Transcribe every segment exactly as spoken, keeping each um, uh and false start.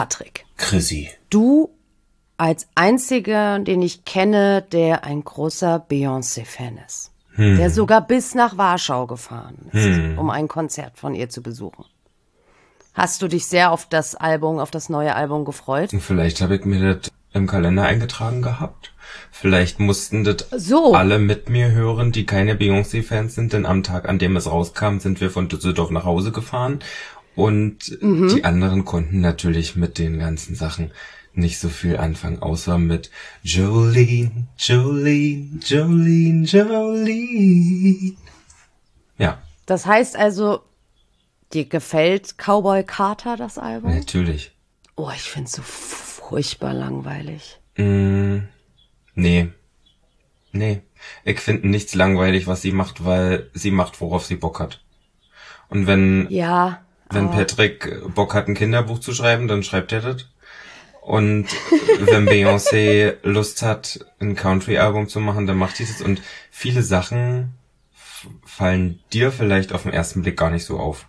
Patrick. Chrissy. Du als einziger, den ich kenne, der ein großer Beyoncé-Fan ist. Hm. Der sogar bis nach Warschau gefahren ist, hm. um ein Konzert von ihr zu besuchen. Hast du dich sehr auf das Album, auf das neue Album gefreut? Vielleicht habe ich mir das im Kalender eingetragen gehabt. Vielleicht mussten das so. alle mit mir hören, die keine Beyoncé-Fans sind, denn am Tag, an dem es rauskam, sind wir von Düsseldorf nach Hause gefahren. Und mhm. die anderen konnten natürlich mit den ganzen Sachen nicht so viel anfangen, außer mit Jolene, Jolene, Jolene, Jolene. Ja. Das heißt also, dir gefällt Cowboy Carter, das Album? Natürlich. Oh, ich find's so furchtbar langweilig. Mm, nee. Nee. Ich finde nichts langweilig, was sie macht, weil sie macht, worauf sie Bock hat. Und wenn, ja, wenn Patrick Bock hat, ein Kinderbuch zu schreiben, dann schreibt er das. Und wenn Beyoncé Lust hat, ein Country-Album zu machen, dann macht sie das. Und viele Sachen f- fallen dir vielleicht auf den ersten Blick gar nicht so auf.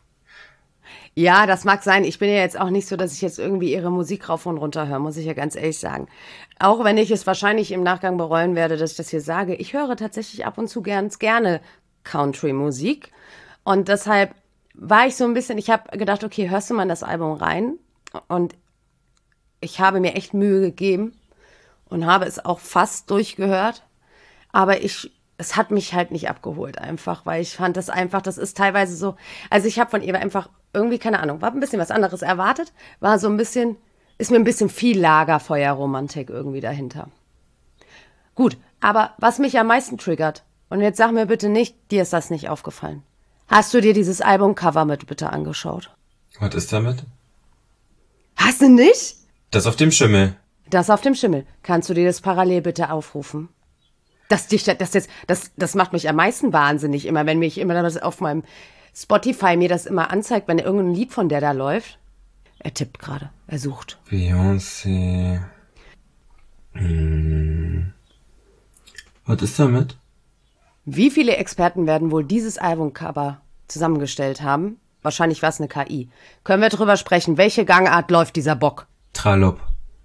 Ja, das mag sein. Ich bin ja jetzt auch nicht so, dass ich jetzt irgendwie ihre Musik rauf und runter höre, muss ich ja ganz ehrlich sagen. Auch wenn ich es wahrscheinlich im Nachgang bereuen werde, dass ich das hier sage. Ich höre tatsächlich ab und zu ganz gerne Country-Musik. Und deshalb war ich so ein bisschen, ich habe gedacht, okay, hörst du mal in das Album rein? Und ich habe mir echt Mühe gegeben und habe es auch fast durchgehört. Aber ich, es hat mich halt nicht abgeholt einfach, weil ich fand das einfach, das ist teilweise so, also ich habe von ihr einfach irgendwie, keine Ahnung, war ein bisschen was anderes erwartet, war so ein bisschen, ist mir ein bisschen viel Lagerfeuerromantik irgendwie dahinter. Gut, aber was mich am meisten triggert, und jetzt sag mir bitte nicht, dir ist das nicht aufgefallen. Hast du dir dieses Albumcover mit bitte angeschaut? Was ist damit? Hast du nicht? Das auf dem Schimmel. Das auf dem Schimmel. Kannst du dir das parallel bitte aufrufen? Das, das, das, das, das macht mich am meisten wahnsinnig, immer, wenn mich immer das auf meinem Spotify mir das immer anzeigt, wenn irgendein Lied von der da läuft. Er tippt gerade, er sucht. Beyoncé. Hm. Was ist damit? Wie viele Experten werden wohl dieses Albumcover zusammengestellt haben? Wahrscheinlich war es eine K I. Können wir drüber sprechen? Welche Gangart läuft dieser Bock? Tralopp.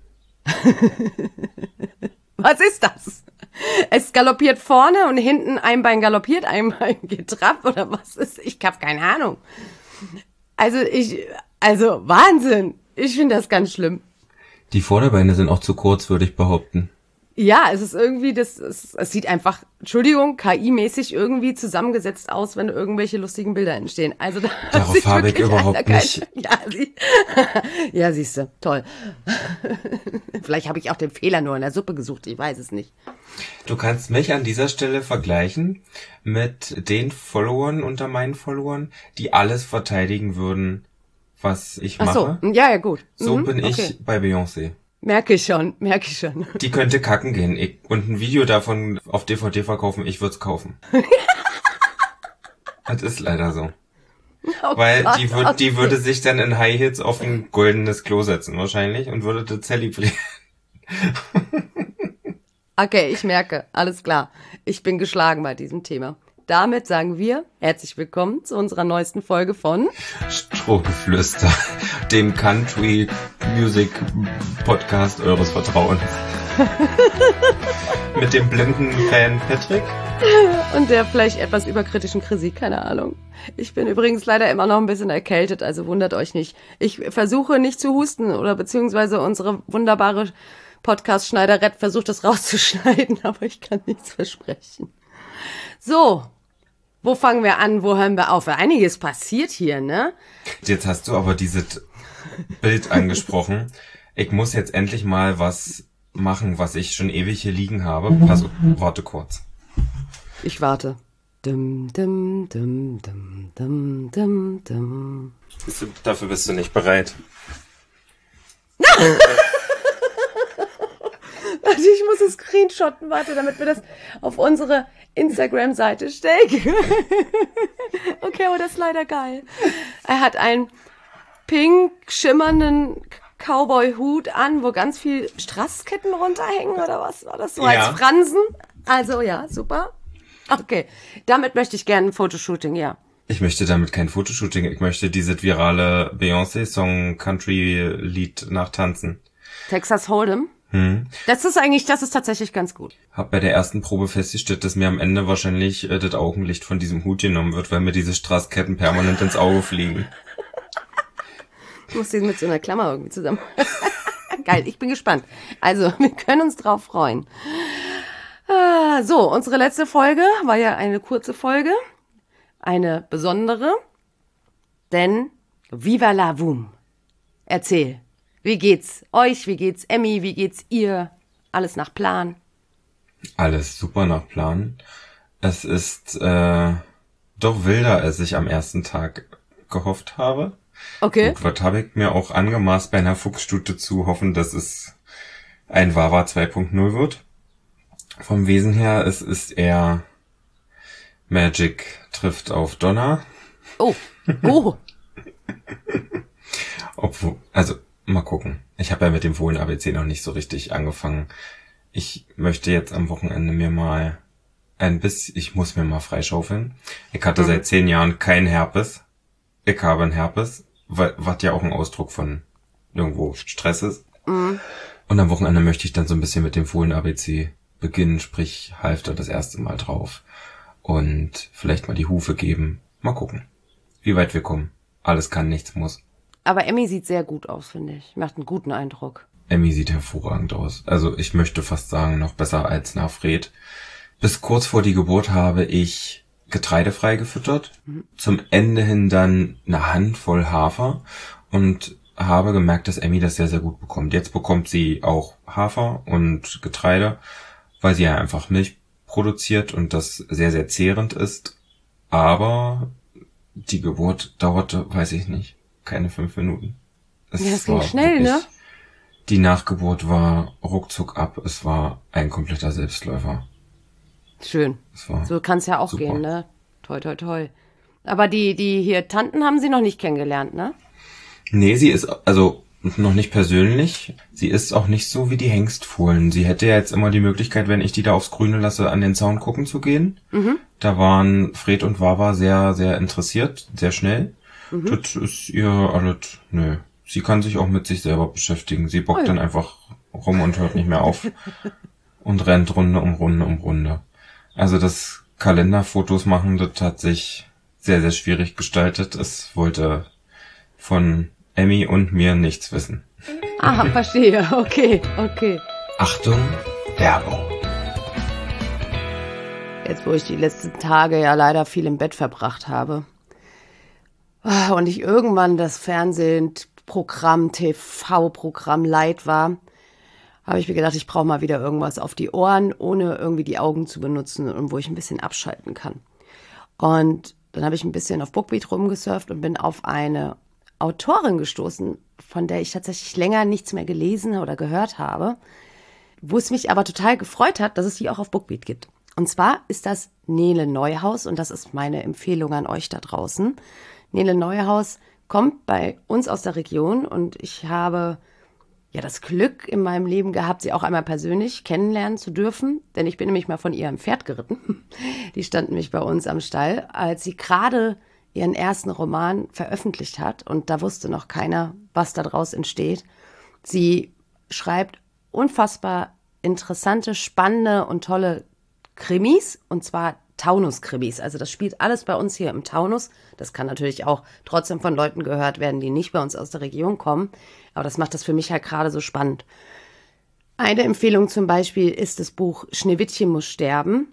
Was ist das? Es galoppiert vorne und hinten ein Bein galoppiert, ein Bein geht Trab oder was ist? Ich hab keine Ahnung. Also ich, also Wahnsinn. Ich finde das ganz schlimm. Die Vorderbeine sind auch zu kurz, würde ich behaupten. Ja, es ist irgendwie, das, es, es sieht einfach, Entschuldigung, K I-mäßig irgendwie zusammengesetzt aus, wenn irgendwelche lustigen Bilder entstehen. Also da Darauf habe ich überhaupt kein, nicht. Ja, sie, ja, siehst du, toll. Vielleicht habe ich auch den Fehler nur in der Suppe gesucht, ich weiß es nicht. Du kannst mich an dieser Stelle vergleichen mit den Followern unter meinen Followern, die alles verteidigen würden, was ich mache. Ach so, ja, ja, gut. So mhm, bin ich okay. bei Beyoncé. Merke ich schon, merke ich schon. Die könnte kacken gehen ich, und ein Video davon auf D V D verkaufen, ich würde es kaufen. Das ist leider so. Oh Weil Gott, die, würd, okay. die würde sich dann in High Heels auf ein goldenes Klo setzen wahrscheinlich und würde das zelebrieren. Okay, ich merke, alles klar. Ich bin geschlagen bei diesem Thema. Damit sagen wir herzlich willkommen zu unserer neuesten Folge von Strohgeflüster, dem Country Music Podcast eures Vertrauens. Mit dem blinden Fan Patrick. Und der vielleicht etwas überkritischen Chrissy, keine Ahnung. Ich bin übrigens leider immer noch ein bisschen erkältet, also wundert euch nicht. Ich versuche nicht zu husten oder beziehungsweise unsere wunderbare Podcast-Schneiderett versucht das rauszuschneiden, aber ich kann nichts versprechen. So, wo fangen wir an, wo hören wir auf? Einiges passiert hier, ne? Jetzt hast du aber dieses Bild angesprochen. Ich muss jetzt endlich mal was machen, was ich schon ewig hier liegen habe. Also, warte kurz. Ich warte. Dum, dum, dum, dum, dum, dum, dum. Bist du, dafür bist du nicht bereit. Warte, ich muss es screenshotten, warte, damit wir das auf unsere Instagram-Seite stellen. Okay, aber das ist leider geil. Er hat einen pink schimmernden Cowboy-Hut an, wo ganz viel Strassketten runterhängen, oder was war das? So Ja. als Fransen. Also ja, super. Okay, damit möchte ich gerne ein Fotoshooting, ja. Ich möchte damit kein Fotoshooting. Ich möchte dieses virale Beyoncé-Song-Country-Lied nachtanzen. Texas Hold'em? Hm. Das ist eigentlich, das ist tatsächlich ganz gut. Hab bei der ersten Probe festgestellt, dass mir am Ende wahrscheinlich äh, das Augenlicht von diesem Hut genommen wird, weil mir diese Strassketten permanent ins Auge fliegen. Ich muss den mit so einer Klammer irgendwie zusammen. Geil, ich bin gespannt. Also, wir können uns drauf freuen. Ah, so, unsere letzte Folge war ja eine kurze Folge. Eine besondere. Denn, viva la voom. Erzähl. Wie geht's euch? Wie geht's Emmy? Wie geht's ihr? Alles nach Plan? Alles super nach Plan. Es ist äh, doch wilder, als ich am ersten Tag gehofft habe. Okay. Und was habe ich mir auch angemaßt, bei einer Fuchsstute zu hoffen, dass es ein Wawa zwei Punkt null wird. Vom Wesen her, es ist eher Magic trifft auf Donner. Oh, oh. Obwohl, also mal gucken. Ich habe ja mit dem Fohlen-A B C noch nicht so richtig angefangen. Ich möchte jetzt am Wochenende mir mal ein bisschen, ich muss mir mal freischaufeln. Ich hatte mhm. seit zehn Jahren keinen Herpes. Ich habe einen Herpes, was ja auch ein Ausdruck von irgendwo Stress ist. Mhm. Und am Wochenende möchte ich dann so ein bisschen mit dem Fohlen-A B C beginnen, sprich Halfter das erste Mal drauf. Und vielleicht mal die Hufe geben. Mal gucken, wie weit wir kommen. Alles kann, nichts muss. Aber Emmy sieht sehr gut aus, finde ich. Macht einen guten Eindruck. Emmy sieht hervorragend aus. Also ich möchte fast sagen, noch besser als nach Fred. Bis kurz vor die Geburt habe ich getreidefrei gefüttert. Mhm. Zum Ende hin dann eine Handvoll Hafer. Und habe gemerkt, dass Emmy das sehr, sehr gut bekommt. Jetzt bekommt sie auch Hafer und Getreide, weil sie ja einfach Milch produziert und das sehr, sehr zehrend ist. Aber die Geburt dauerte, weiß ich nicht, keine fünf Minuten. Es ja, das ging schnell, ne? Die Nachgeburt war ruckzuck ab. Es war ein kompletter Selbstläufer. Schön. So kann es ja auch super gehen, ne? Toi, toi, toi. Aber die, die hier Tanten haben sie noch nicht kennengelernt, ne? Nee, sie ist, also noch nicht persönlich. Sie ist auch nicht so wie die Hengstfohlen. Sie hätte ja jetzt immer die Möglichkeit, wenn ich die da aufs Grüne lasse, an den Zaun gucken zu gehen. Mhm. Da waren Fred und Wawa sehr, sehr interessiert, sehr schnell. Mhm. Das ist ihr alles, nö. Sie kann sich auch mit sich selber beschäftigen. Sie bockt oh ja. dann einfach rum und hört nicht mehr auf. Und rennt Runde um Runde um Runde. Also das Kalenderfotos machen, das hat sich sehr, sehr schwierig gestaltet. Es wollte von Emmy und mir nichts wissen. Aha, verstehe. Okay, okay. Achtung, Werbung. Jetzt, wo ich die letzten Tage ja leider viel im Bett verbracht habe und ich irgendwann das Fernsehprogramm, T V-Programm leid war, habe ich mir gedacht, ich brauche mal wieder irgendwas auf die Ohren, ohne irgendwie die Augen zu benutzen und wo ich ein bisschen abschalten kann. Und dann habe ich ein bisschen auf Bookbeat rumgesurft und bin auf eine Autorin gestoßen, von der ich tatsächlich länger nichts mehr gelesen oder gehört habe, wo es mich aber total gefreut hat, dass es die auch auf Bookbeat gibt. Und zwar ist das Nele Neuhaus und das ist meine Empfehlung an euch da draußen. Nele Neuhaus kommt bei uns aus der Region und ich habe ja das Glück in meinem Leben gehabt, sie auch einmal persönlich kennenlernen zu dürfen, denn ich bin nämlich mal von ihrem Pferd geritten. Die stand nämlich bei uns am Stall, als sie gerade ihren ersten Roman veröffentlicht hat und da wusste noch keiner, was da draus entsteht. Sie schreibt unfassbar interessante, spannende und tolle Krimis und zwar Taunus-Krimis. Also das spielt alles bei uns hier im Taunus. Das kann natürlich auch trotzdem von Leuten gehört werden, die nicht bei uns aus der Region kommen. Aber das macht das für mich halt gerade so spannend. Eine Empfehlung zum Beispiel ist das Buch Schneewittchen muss sterben.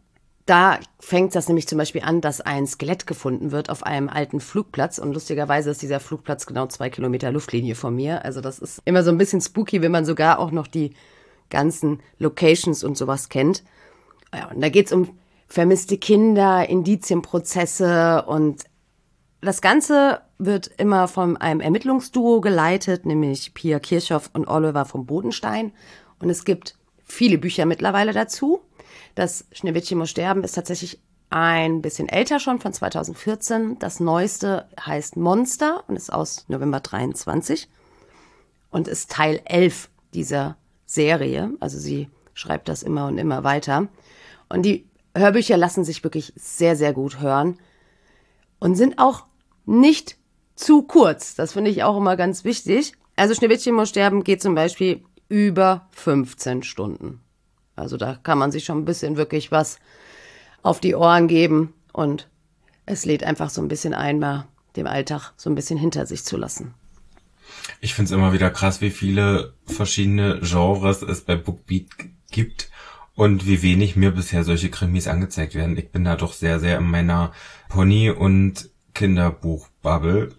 Da fängt das nämlich zum Beispiel an, dass ein Skelett gefunden wird auf einem alten Flugplatz. Und lustigerweise ist dieser Flugplatz genau zwei Kilometer Luftlinie von mir. Also das ist immer so ein bisschen spooky, wenn man sogar auch noch die ganzen Locations und sowas kennt. Ja, und da geht's um vermisste Kinder, Indizienprozesse und das Ganze wird immer von einem Ermittlungsduo geleitet, nämlich Pia Kirchhoff und Oliver vom Bodenstein. Und es gibt viele Bücher mittlerweile dazu. Das Schneewittchen muss sterben ist tatsächlich ein bisschen älter schon, von zweitausendvierzehn. Das neueste heißt Monster und ist aus November dreiundzwanzig und ist Teil elf dieser Serie. Also sie schreibt das immer und immer weiter. Und die Hörbücher lassen sich wirklich sehr, sehr gut hören. und sind auch nicht zu kurz. Das finde ich auch immer ganz wichtig. Also Schneewittchen muss sterben geht zum Beispiel über fünfzehn Stunden. Also da kann man sich schon ein bisschen wirklich was auf die Ohren geben und es lädt einfach so ein bisschen ein, mal den Alltag so ein bisschen hinter sich zu lassen. Ich find's immer wieder krass, wie viele verschiedene Genres es bei Bookbeat gibt und wie wenig mir bisher solche Krimis angezeigt werden. Ich bin da doch sehr, sehr in meiner Pony- und Kinderbuchbubble.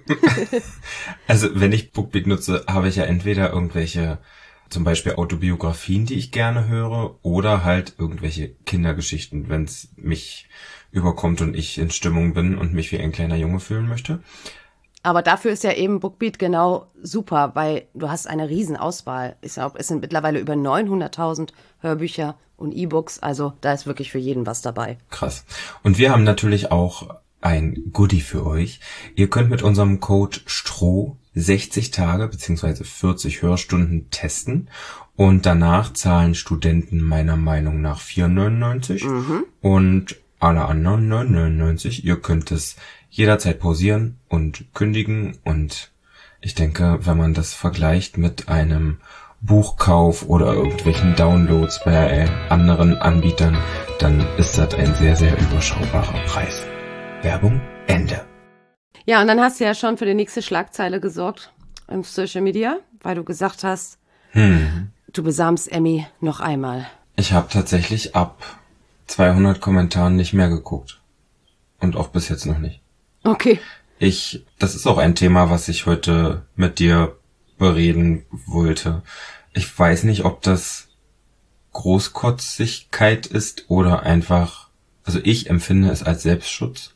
Also wenn ich Bookbeat nutze, habe ich ja entweder irgendwelche zum Beispiel Autobiografien, die ich gerne höre, oder halt irgendwelche Kindergeschichten, wenn es mich überkommt und ich in Stimmung bin und mich wie ein kleiner Junge fühlen möchte. Aber dafür ist ja eben Bookbeat genau super, weil du hast eine Riesenauswahl. Ich glaube, es sind mittlerweile über neunhunderttausend Hörbücher und E-Books, also da ist wirklich für jeden was dabei. Krass. Und wir haben natürlich auch ein Goodie für euch. Ihr könnt mit unserem Code STROH sechzig Tage bzw. vierzig Hörstunden testen und danach zahlen Studenten meiner Meinung nach vier neunundneunzig mhm. und alle anderen neun neunundneunzig. Ihr könnt es jederzeit pausieren und kündigen und ich denke, wenn man das vergleicht mit einem Buchkauf oder irgendwelchen Downloads bei anderen Anbietern, dann ist das ein sehr, sehr überschaubarer Preis. Werbung, Ende. Ja, und dann hast du ja schon für die nächste Schlagzeile gesorgt im Social Media, weil du gesagt hast, hm. du besamst Emmy noch einmal. Ich habe tatsächlich ab zweihundert Kommentaren nicht mehr geguckt. Und auch bis jetzt noch nicht. Okay. Ich, das ist auch ein Thema, was ich heute mit dir bereden wollte. Ich weiß nicht, ob das Großkotzigkeit ist oder einfach, also ich empfinde es als Selbstschutz.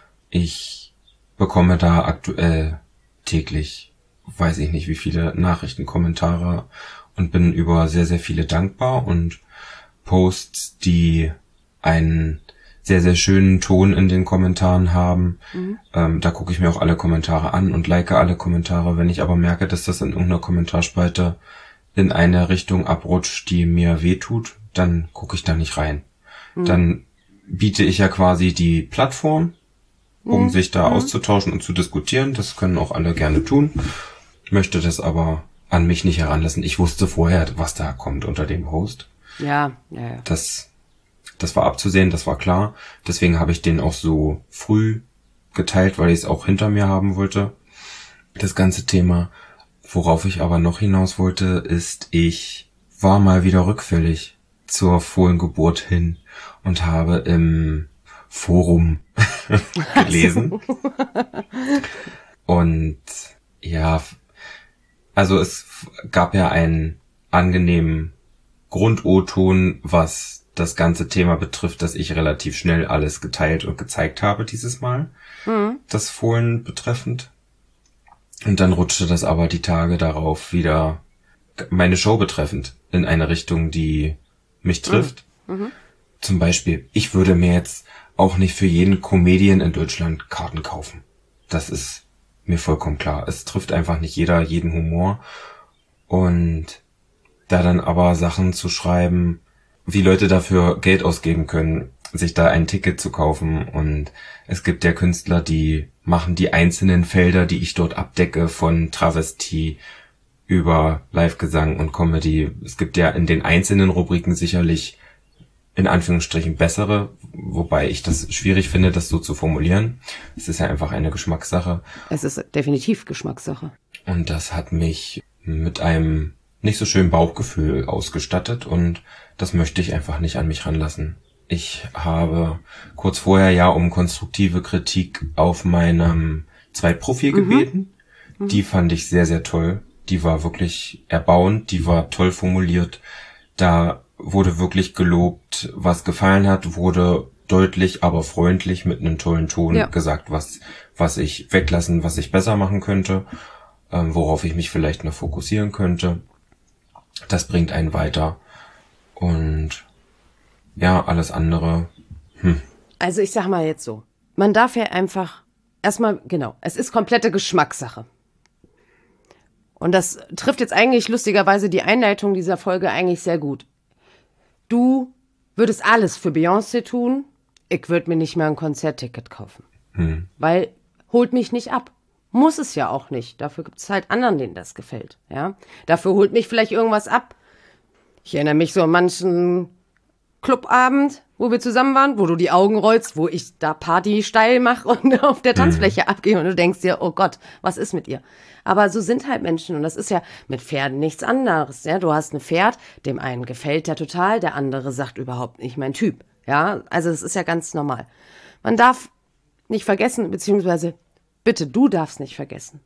Ich bekomme da aktuell täglich, weiß ich nicht wie viele Nachrichten, Kommentare und bin über sehr, sehr viele dankbar und Posts, die einen sehr, sehr schönen Ton in den Kommentaren haben. Mhm. Ähm, da gucke ich mir auch alle Kommentare an und like alle Kommentare. Wenn ich aber merke, dass das in irgendeiner Kommentarspalte in eine Richtung abrutscht, die mir wehtut, dann gucke ich da nicht rein. Mhm. Dann biete ich ja quasi die Plattform, um mhm. sich da mhm. auszutauschen und zu diskutieren. Das können auch alle gerne tun. Ich möchte das aber an mich nicht heranlassen. Ich wusste vorher, was da kommt unter dem Post. Ja, ja, ja. Das, das war abzusehen, das war klar. Deswegen habe ich den auch so früh geteilt, weil ich es auch hinter mir haben wollte. Das ganze Thema. Worauf ich aber noch hinaus wollte, ist, ich war mal wieder rückfällig zur Fohlengeburt hin und habe im Forum gelesen. Und ja, also es gab ja einen angenehmen Grund-O-Ton, was das ganze Thema betrifft, dass ich relativ schnell alles geteilt und gezeigt habe dieses Mal, mhm. das Fohlen betreffend. Und dann rutschte das aber die Tage darauf wieder meine Show betreffend in eine Richtung, die mich trifft. Mhm. Mhm. Zum Beispiel, ich würde mir jetzt auch nicht für jeden Comedian in Deutschland Karten kaufen. Das ist mir vollkommen klar. Es trifft einfach nicht jeder jeden Humor. Und da dann aber Sachen zu schreiben, wie Leute dafür Geld ausgeben können, sich da ein Ticket zu kaufen. Und es gibt ja Künstler, die machen die einzelnen Felder, die ich dort abdecke, von Travestie über Live-Gesang und Comedy. Es gibt ja in den einzelnen Rubriken sicherlich in Anführungsstrichen bessere, wobei ich das schwierig finde, das so zu formulieren. Es ist ja einfach eine Geschmackssache. Es ist definitiv Geschmackssache. Und das hat mich mit einem nicht so schönen Bauchgefühl ausgestattet und das möchte ich einfach nicht an mich ranlassen. Ich habe kurz vorher ja um konstruktive Kritik auf meinem Zweitprofil mhm. gebeten. Mhm. Die fand ich sehr, sehr toll. Die war wirklich erbauend, die war toll formuliert. Da wurde wirklich gelobt, was gefallen hat, wurde deutlich, aber freundlich mit einem tollen Ton ja. gesagt, was was ich weglassen, was ich besser machen könnte, ähm, worauf ich mich vielleicht noch fokussieren könnte. Das bringt einen weiter. Und ja, alles andere. Hm. Also ich sag mal jetzt so, man darf ja einfach, erstmal, genau, es ist komplette Geschmackssache. Und das trifft jetzt eigentlich lustigerweise die Einleitung dieser Folge eigentlich sehr gut. Du würdest alles für Beyoncé tun, ich würde mir nicht mehr ein Konzertticket kaufen. Hm. Weil holt mich nicht ab. Muss es ja auch nicht. Dafür gibt es halt anderen, denen das gefällt. Ja? Dafür holt mich vielleicht irgendwas ab. Ich erinnere mich so an manchen Clubabend, wo wir zusammen waren, wo du die Augen rollst, wo ich da Party steil mache und auf der Tanzfläche mhm. abgehe und du denkst dir, oh Gott, was ist mit ihr? Aber so sind halt Menschen und das ist ja mit Pferden nichts anderes. Ja? Du hast ein Pferd, dem einen gefällt der total, der andere sagt überhaupt nicht mein Typ. Ja, also es ist ja ganz normal. Man darf nicht vergessen, beziehungsweise bitte, du darfst nicht vergessen.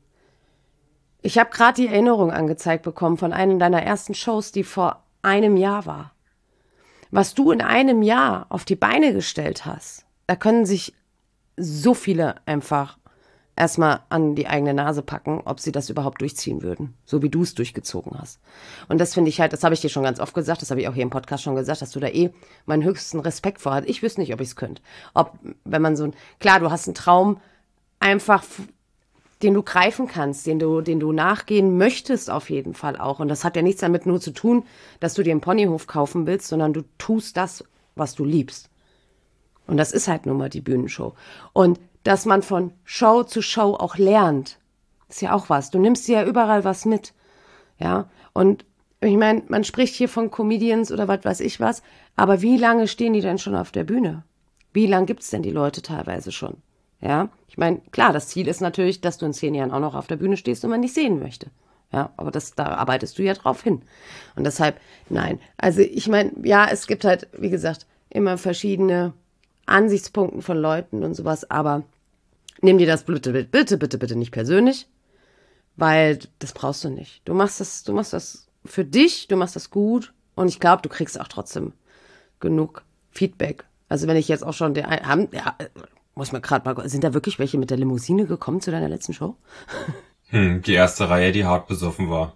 Ich habe gerade die Erinnerung angezeigt bekommen von einer deiner ersten Shows, die vor einem Jahr war. Was du in einem Jahr auf die Beine gestellt hast, da können sich so viele einfach erstmal an die eigene Nase packen, ob sie das überhaupt durchziehen würden, so wie du es durchgezogen hast. Und das finde ich halt, das habe ich dir schon ganz oft gesagt, das habe ich auch hier im Podcast schon gesagt, dass du da eh meinen höchsten Respekt vor hast. Ich wüsste nicht, ob ich es könnte. Ob, wenn man so ein, klar, du hast einen Traum, einfach, den du greifen kannst, den du, den du nachgehen möchtest auf jeden Fall auch. Und das hat ja nichts damit nur zu tun, dass du dir einen Ponyhof kaufen willst, sondern du tust das, was du liebst. Und das ist halt nun mal die Bühnenshow. Und dass man von Show zu Show auch lernt, ist ja auch was. Du nimmst dir ja überall was mit. Ja, und ich meine, man spricht hier von Comedians oder was weiß ich was, aber wie lange stehen die denn schon auf der Bühne? Wie lange gibt's denn die Leute teilweise schon? Ja, ich meine, klar, das Ziel ist natürlich, dass du in zehn Jahren auch noch auf der Bühne stehst und man dich sehen möchte. Ja, aber das, da arbeitest du ja drauf hin. Und deshalb, nein. Also ich meine, ja, es gibt halt, wie gesagt, immer verschiedene Ansichtspunkte von Leuten und sowas, aber nimm dir das bitte, bitte, bitte, bitte nicht persönlich, weil das brauchst du nicht. Du machst das, du machst das für dich, du machst das gut und ich glaube, du kriegst auch trotzdem genug Feedback. Also wenn ich jetzt auch schon, der, haben, ja, muss man gerade mal, sind da wirklich welche mit der Limousine gekommen zu deiner letzten Show? Hm, die erste Reihe, die hart besoffen war.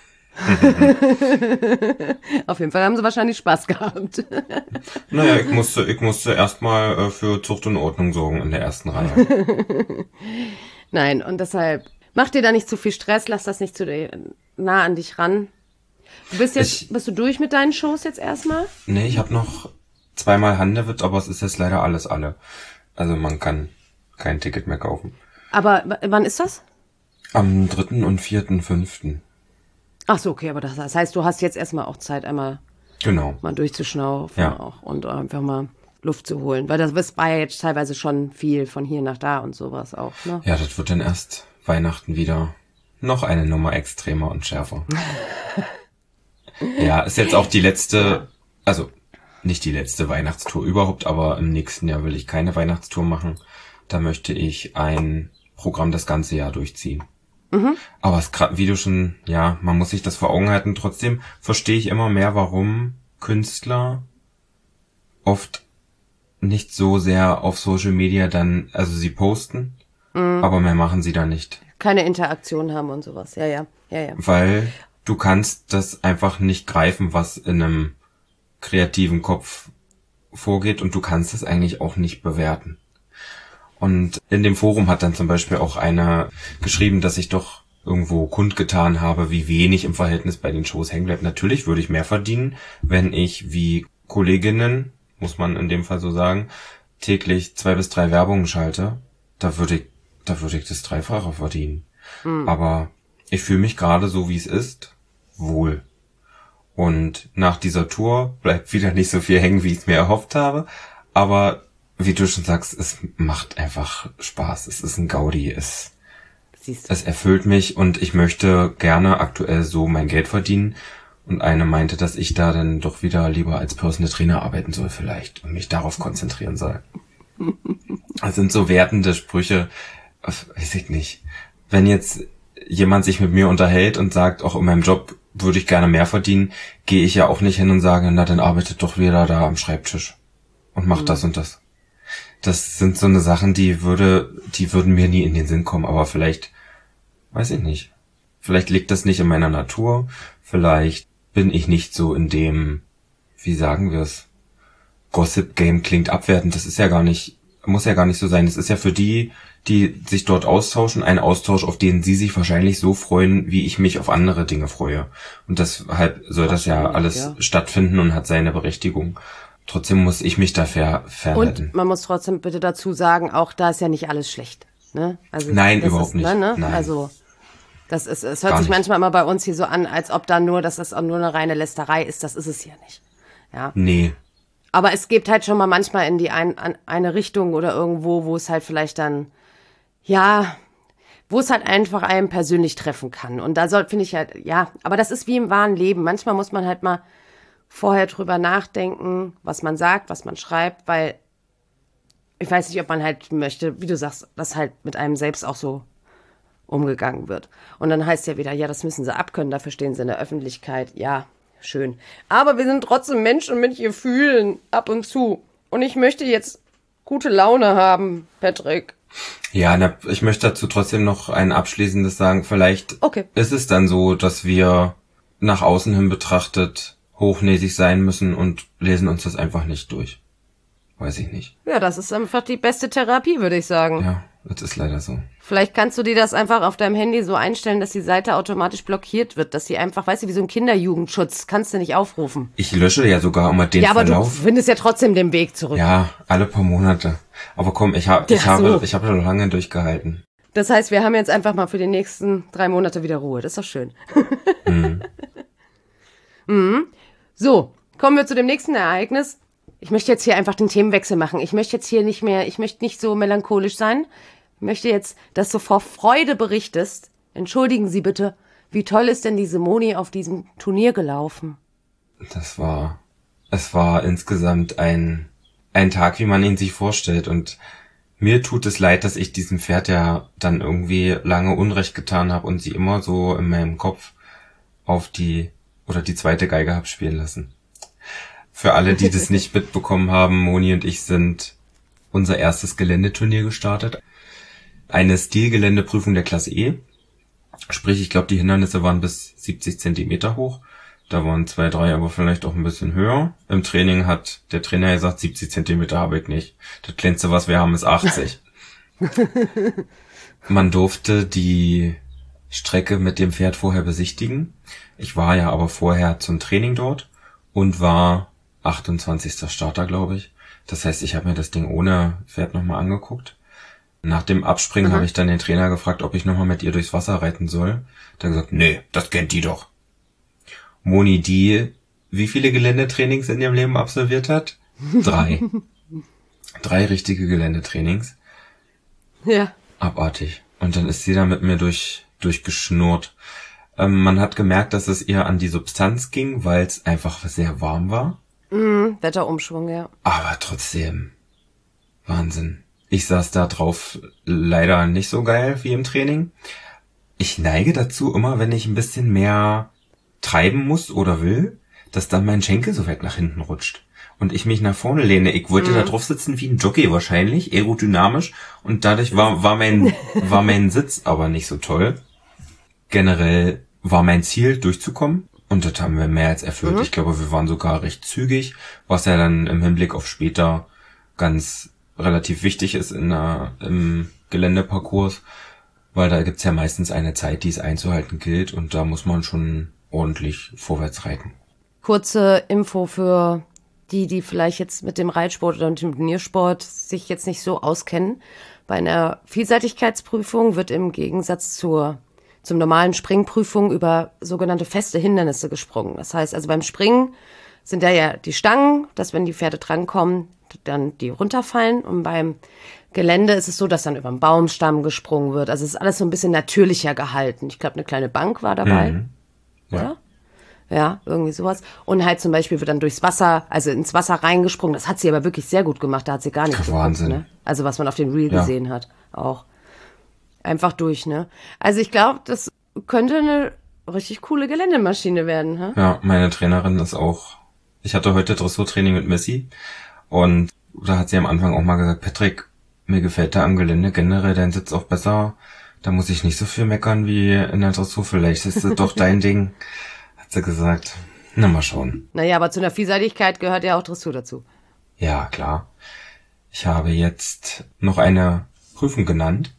Auf jeden Fall haben sie wahrscheinlich Spaß gehabt. Naja, ich musste, ich musste erstmal äh, für Zucht und Ordnung sorgen in der ersten Reihe. Nein, und deshalb, mach dir da nicht zu viel Stress, lass das nicht zu dir, nah an dich ran. Du bist jetzt, ich, bist du durch mit deinen Shows jetzt erstmal? Nee, ich habe noch zweimal Handewitt, aber es ist jetzt leider alles alle. Also man kann kein Ticket mehr kaufen. Aber w- wann ist das? Am dritten und vierten, fünften. Ach so, okay, aber das, das heißt, du hast jetzt erstmal auch Zeit, einmal genau. mal durchzuschnaufen ja. auch und einfach mal Luft zu holen. Weil das war ja jetzt teilweise schon viel von hier nach da und sowas auch, ne? Ja, das wird dann erst Weihnachten wieder noch eine Nummer extremer und schärfer. Ja, ist jetzt auch die letzte, ja. also nicht die letzte Weihnachtstour überhaupt, aber im nächsten Jahr will ich keine Weihnachtstour machen. Da möchte ich ein Programm das ganze Jahr durchziehen. Mhm. Aber es gerade, wie du schon, ja, man muss sich das vor Augen halten. Trotzdem verstehe ich immer mehr, warum Künstler oft nicht so sehr auf Social Media dann, also sie posten, mhm. aber mehr machen sie da nicht. Keine Interaktion haben und sowas, ja, ja, ja, ja. Weil du kannst das einfach nicht greifen, was in einem kreativen Kopf vorgeht und du kannst es eigentlich auch nicht bewerten. Und in dem Forum hat dann zum Beispiel auch einer geschrieben, dass ich doch irgendwo kundgetan habe, wie wenig im Verhältnis bei den Shows hängen bleibt. Natürlich würde ich mehr verdienen, wenn ich wie Kolleginnen, muss man in dem Fall so sagen, täglich zwei bis drei Werbungen schalte. Da würde ich, da würde ich das Dreifache verdienen. Mhm. Aber ich fühle mich gerade so, wie es ist, wohl. Und nach dieser Tour bleibt wieder nicht so viel hängen, wie ich es mir erhofft habe. Aber wie du schon sagst, es macht einfach Spaß. Es ist ein Gaudi. Es, es erfüllt mich und ich möchte gerne aktuell so mein Geld verdienen. Und eine meinte, dass ich da dann doch wieder lieber als Personal Trainer arbeiten soll vielleicht und mich darauf konzentrieren soll. Das sind so wertende Sprüche, weiß ich nicht. Wenn jetzt jemand sich mit mir unterhält und sagt, auch in meinem Job würde ich gerne mehr verdienen, gehe ich ja auch nicht hin und sage, na dann arbeitet doch wieder da am Schreibtisch und macht mhm. das und das. Das sind so eine Sachen, die würde, die würden mir nie in den Sinn kommen, aber vielleicht, weiß ich nicht. Vielleicht liegt das nicht in meiner Natur, vielleicht bin ich nicht so in dem, wie sagen wir es, Gossip-Game klingt abwertend, das ist ja gar nicht, muss ja gar nicht so sein. Das ist ja für die, die sich dort austauschen, ein Austausch, auf den sie sich wahrscheinlich so freuen, wie ich mich auf andere Dinge freue. Und deshalb soll das ja alles ja. stattfinden und hat seine Berechtigung. trotzdem muss ich mich da fer- fernhalten. Und man muss trotzdem bitte dazu sagen, auch da ist ja nicht alles schlecht. Ne? Also Nein, das überhaupt ist, nicht. Ne, ne? Nein. Also das ist, es hört Gar sich nicht. manchmal immer bei uns hier so an, als ob da nur, dass das auch nur eine reine Lästerei ist. Das ist es ja nicht. Ja. Nee. Aber es gibt halt schon mal manchmal in die ein, an, eine Richtung oder irgendwo, wo es halt vielleicht dann, ja, wo es halt einfach einen persönlich treffen kann. Und da soll, finde ich halt, ja, aber das ist wie im wahren Leben. Manchmal muss man halt mal vorher drüber nachdenken, was man sagt, was man schreibt, weil ich weiß nicht, ob man halt möchte, wie du sagst, dass halt mit einem selbst auch so umgegangen wird. Und dann heißt ja wieder, ja, das müssen sie abkönnen, dafür stehen sie in der Öffentlichkeit. Ja, schön. Aber wir sind trotzdem Menschen mit Gefühlen ab und zu. Und ich möchte jetzt gute Laune haben, Patrick. Ja, na, ich möchte dazu trotzdem noch ein abschließendes sagen. Vielleicht Okay. ist es dann so, dass wir nach außen hin betrachtet hochnäsig sein müssen und lesen uns das einfach nicht durch. Weiß ich nicht. Ja, das ist einfach die beste Therapie, würde ich sagen. Ja, das ist leider so. Vielleicht kannst du dir das einfach auf deinem Handy so einstellen, dass die Seite automatisch blockiert wird, dass sie einfach, weißt du, wie so ein Kinderjugendschutz, kannst du nicht aufrufen. Ich lösche ja sogar immer den Ja, aber Verlauf. du findest ja trotzdem den Weg zurück. Ja, alle paar Monate. Aber komm, ich, hab, ich Ja, so. habe ich habe schon lange durchgehalten. Das heißt, wir haben jetzt einfach mal für die nächsten drei Monate wieder Ruhe. Das ist doch schön. Mhm. mhm. So, kommen wir zu dem nächsten Ereignis. Ich möchte jetzt hier einfach den Themenwechsel machen. Ich möchte jetzt hier nicht mehr, ich möchte nicht so melancholisch sein. Ich möchte jetzt, dass du vor Freude berichtest. Entschuldigen Sie bitte, wie toll ist denn diese Moni auf diesem Turnier gelaufen? Das war, es war insgesamt ein, ein Tag, wie man ihn sich vorstellt. Und mir tut es leid, dass ich diesem Pferd ja dann irgendwie lange Unrecht getan habe und sie immer so in meinem Kopf auf die, oder die zweite Geige habe spielen lassen. Für alle, die das nicht mitbekommen haben, Moni und ich sind unser erstes Geländeturnier gestartet. Eine Stilgeländeprüfung der Klasse E. Sprich, ich glaube, die Hindernisse waren bis siebzig Zentimeter hoch. Da waren zwei, drei aber vielleicht auch ein bisschen höher. Im Training hat der Trainer gesagt, siebzig Zentimeter habe ich nicht. Das kleinste, was wir haben, ist achtzig. Man durfte die Strecke mit dem Pferd vorher besichtigen. Ich war ja aber vorher zum Training dort und war achtundzwanzigster Starter, glaube ich. Das heißt, ich habe mir das Ding ohne Pferd nochmal angeguckt. Nach dem Abspringen Mhm. habe ich dann den Trainer gefragt, ob ich nochmal mit ihr durchs Wasser reiten soll. Der hat gesagt, nee, das kennt die doch. Moni, die wie viele Geländetrainings in ihrem Leben absolviert hat? Drei. Drei richtige Geländetrainings. Ja. Abartig. Und dann ist sie da mit mir durch durchgeschnurrt. Ähm, man hat gemerkt, dass es ihr an die Substanz ging, weil es einfach sehr warm war. Mhm, Wetterumschwung, ja. Aber trotzdem, Wahnsinn. Ich saß da drauf leider nicht so geil wie im Training. Ich neige dazu immer, wenn ich ein bisschen mehr treiben muss oder will, dass dann mein Schenkel so weit nach hinten rutscht. Und ich mich nach vorne lehne. Ich wollte Mhm. da drauf sitzen wie ein Jockey wahrscheinlich, aerodynamisch. Und dadurch war, war mein, war mein Sitz aber nicht so toll. Generell war mein Ziel, durchzukommen. Und das haben wir mehr als erfüllt. Mhm. Ich glaube, wir waren sogar recht zügig, was ja dann im Hinblick auf später ganz relativ wichtig ist in der, im Geländeparcours, weil da gibt's ja meistens eine Zeit, die es einzuhalten gilt und da muss man schon ordentlich vorwärts reiten. Kurze Info für die, die vielleicht jetzt mit dem Reitsport oder mit dem Turniersport sich jetzt nicht so auskennen. Bei einer Vielseitigkeitsprüfung wird im Gegensatz zur zum normalen Springprüfung über sogenannte feste Hindernisse gesprungen. Das heißt, also beim Springen sind da ja die Stangen, dass wenn die Pferde drankommen, dann die runterfallen. Und beim Gelände ist es so, dass dann über einen Baumstamm gesprungen wird. Also es ist alles so ein bisschen natürlicher gehalten. Ich glaube, eine kleine Bank war dabei, Mhm. Ja. oder? Ja, irgendwie sowas. Und halt zum Beispiel wird dann durchs Wasser, also ins Wasser reingesprungen. Das hat sie aber wirklich sehr gut gemacht. Da hat sie gar nicht geguckt, Wahnsinn. ne? Also was man auf dem Reel Ja. gesehen hat, auch. Einfach durch, ne? Also ich glaube, das könnte eine richtig coole Geländemaschine werden, hä? Ja, meine Trainerin ist auch, ich hatte heute Dressurtraining mit Missy und da hat sie am Anfang auch mal gesagt, Patrick, mir gefällt da am Gelände generell dein Sitz auch besser, da muss ich nicht so viel meckern wie in der Dressur, vielleicht ist das doch dein Ding, hat sie gesagt. Na, mal schauen. Naja, aber zu einer Vielseitigkeit gehört ja auch Dressur dazu. Ja, klar. Ich habe jetzt noch eine Prüfung genannt.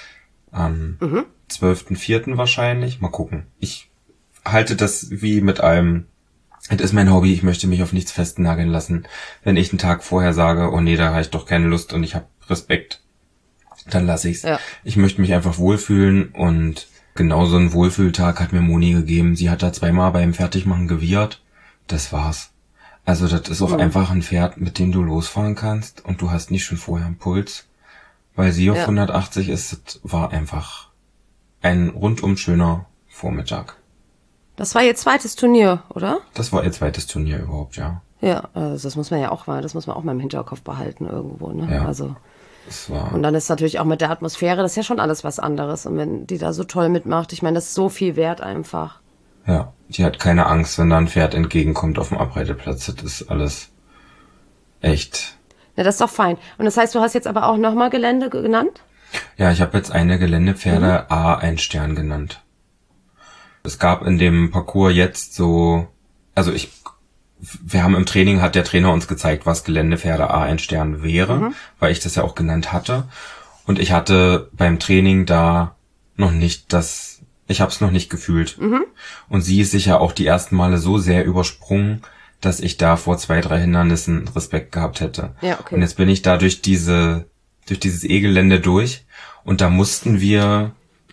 Am Mhm. zwölften vierten wahrscheinlich. Mal gucken. Ich halte das wie mit allem Es ist mein Hobby, ich möchte mich auf nichts festnageln lassen. Wenn ich einen Tag vorher sage, oh nee, da habe ich doch keine Lust und ich habe Respekt, dann lasse ich's. Ja. Ich möchte mich einfach wohlfühlen und genau so einen Wohlfühltag hat mir Moni gegeben. Sie hat da zweimal beim Fertigmachen gewiehert. Das war's. Also das ist auch mhm. einfach ein Pferd, mit dem du losfahren kannst und du hast nicht schon vorher einen Puls. Weil sie auf ja. hundertachtzig ist, das war einfach ein rundum schöner Vormittag. Das war ihr zweites Turnier, oder? Das war ihr zweites Turnier überhaupt, ja. Ja, also das muss man ja auch mal, das muss man auch mal im Hinterkopf behalten irgendwo, ne? Ja. Also das war und dann ist natürlich auch mit der Atmosphäre, das ist ja schon alles was anderes. Und wenn die da so toll mitmacht, ich meine, das ist so viel wert einfach. Ja, die hat keine Angst, wenn da ein Pferd entgegenkommt auf dem Abreiteplatz. Das ist alles echt. Ja, das ist doch fein. Und das heißt, du hast jetzt aber auch nochmal Gelände genannt? Ja, ich habe jetzt eine Geländepferde mhm. A ein Stern genannt. Es gab in dem Parcours jetzt so, also ich, wir haben im Training, hat der Trainer uns gezeigt, was Geländepferde A ein Stern wäre, mhm. weil ich das ja auch genannt hatte. Und ich hatte beim Training da noch nicht das, ich habe es noch nicht gefühlt. Mhm. Und sie ist sicher auch die ersten Male so sehr übersprungen, dass ich da vor zwei, drei Hindernissen Respekt gehabt hätte. Ja, okay. Und jetzt bin ich da durch diese, durch dieses E-Gelände durch und da mussten wir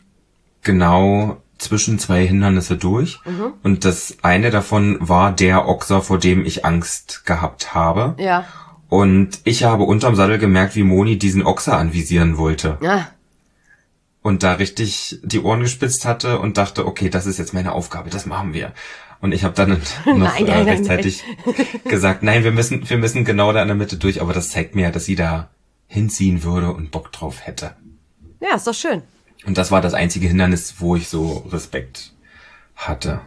genau zwischen zwei Hindernisse durch. Mhm. Und das eine davon war der Ochser, vor dem ich Angst gehabt habe. Ja. Und ich habe unterm Sattel gemerkt, wie Moni diesen Ochser anvisieren wollte. Ja. Und da richtig die Ohren gespitzt hatte und dachte, okay, das ist jetzt meine Aufgabe, das machen wir. Und ich habe dann noch nein, äh, nein, rechtzeitig nein. gesagt, nein, wir müssen, wir müssen genau da in der Mitte durch. Aber das zeigt mir, dass sie da hinziehen würde und Bock drauf hätte. Ja, ist doch schön. Und das war das einzige Hindernis, wo ich so Respekt hatte.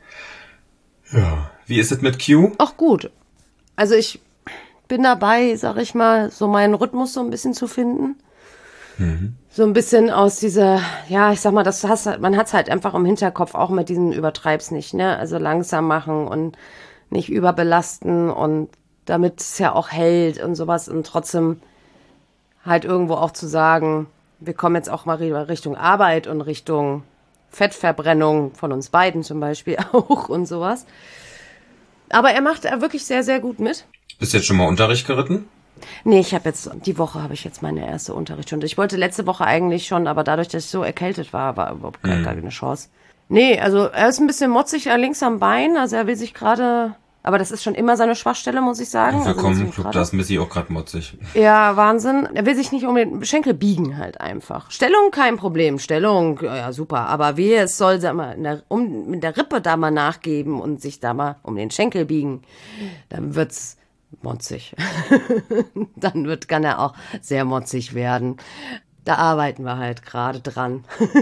Ja. Wie ist es mit Q? Ach gut. Also ich bin dabei, sag ich mal, so meinen Rhythmus so ein bisschen zu finden. Mhm. So ein bisschen aus dieser, ja, ich sag mal, das hast, man hat's halt einfach im Hinterkopf, auch mit diesem Übertreib's nicht, ne? Also langsam machen und nicht überbelasten und damit es ja auch hält und sowas und trotzdem halt irgendwo auch zu sagen, wir kommen jetzt auch mal Richtung Arbeit und Richtung Fettverbrennung von uns beiden zum Beispiel auch und sowas. Aber er macht wirklich sehr, sehr gut mit. Bist du jetzt schon mal Unterricht geritten? Nee, ich habe jetzt, die Woche habe ich jetzt meine erste Unterrichtsstunde. Ich wollte letzte Woche eigentlich schon, aber dadurch, dass ich so erkältet war, war überhaupt gar, mhm. gar keine Chance. Nee, also er ist ein bisschen motzig links am Bein, also er will sich gerade... Aber das ist schon immer seine Schwachstelle, muss ich sagen. Willkommen im Club, da ist Missy auch gerade motzig. Ja, Wahnsinn. Er will sich nicht um den Schenkel biegen halt einfach. Stellung kein Problem, Stellung, ja super. Aber wehe, es soll sag mal, in der, um mit der Rippe da mal nachgeben und sich da mal um den Schenkel biegen, dann wird's motzig. Dann wird, kann er auch sehr motzig werden. Da arbeiten wir halt gerade dran.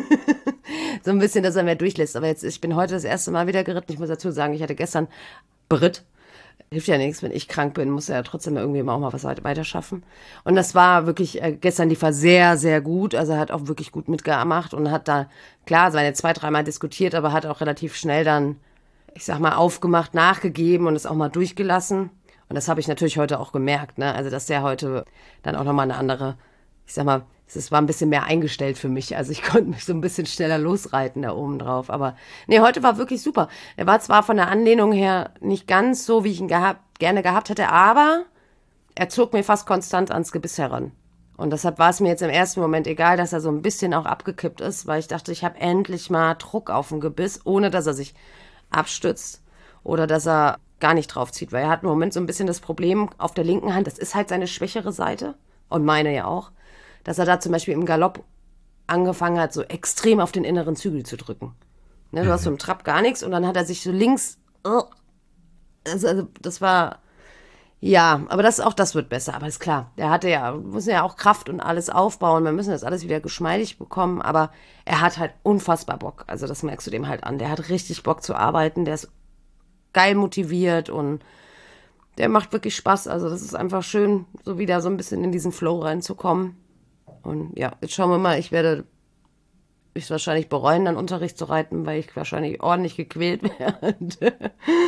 So ein bisschen, dass er mehr durchlässt. Aber jetzt, ich bin heute das erste Mal wieder geritten. Ich muss dazu sagen, ich hatte gestern Brit. Hilft ja nichts, wenn ich krank bin, muss er ja trotzdem irgendwie auch mal was weiter schaffen. Und das war wirklich, äh, gestern lief er sehr, sehr gut. Also er hat auch wirklich gut mitgemacht und hat da, klar, seine zwei, dreimal diskutiert, aber hat auch relativ schnell dann, ich sag mal, aufgemacht, nachgegeben und es auch mal durchgelassen. Und das habe ich natürlich heute auch gemerkt, ne? Also dass der heute dann auch nochmal eine andere, ich sag mal, es war ein bisschen mehr eingestellt für mich. Also ich konnte mich so ein bisschen schneller losreiten da oben drauf. Aber nee, heute war wirklich super. Er war zwar von der Anlehnung her nicht ganz so, wie ich ihn gehabt, gerne gehabt hätte, aber er zog mir fast konstant ans Gebiss heran. Und deshalb war es mir jetzt im ersten Moment egal, dass er so ein bisschen auch abgekippt ist, weil ich dachte, ich habe endlich mal Druck auf dem Gebiss, ohne dass er sich abstützt oder dass er gar nicht drauf zieht. Weil er hat im Moment so ein bisschen das Problem auf der linken Hand, das ist halt seine schwächere Seite und meine ja auch, dass er da zum Beispiel im Galopp angefangen hat, so extrem auf den inneren Zügel zu drücken. Ne, du mhm. hast so im Trab gar nichts und dann hat er sich so links, oh, also, also das war, ja, aber das auch das wird besser, aber ist klar, der hatte ja, müssen ja auch Kraft und alles aufbauen, wir müssen das alles wieder geschmeidig bekommen, aber er hat halt unfassbar Bock, also das merkst du dem halt an, der hat richtig Bock zu arbeiten, der ist geil motiviert und der macht wirklich Spaß, also das ist einfach schön, so wieder so ein bisschen in diesen Flow reinzukommen. Und ja, jetzt schauen wir mal, ich werde ich wahrscheinlich bereuen, dann Unterricht zu reiten, weil ich wahrscheinlich ordentlich gequält werde.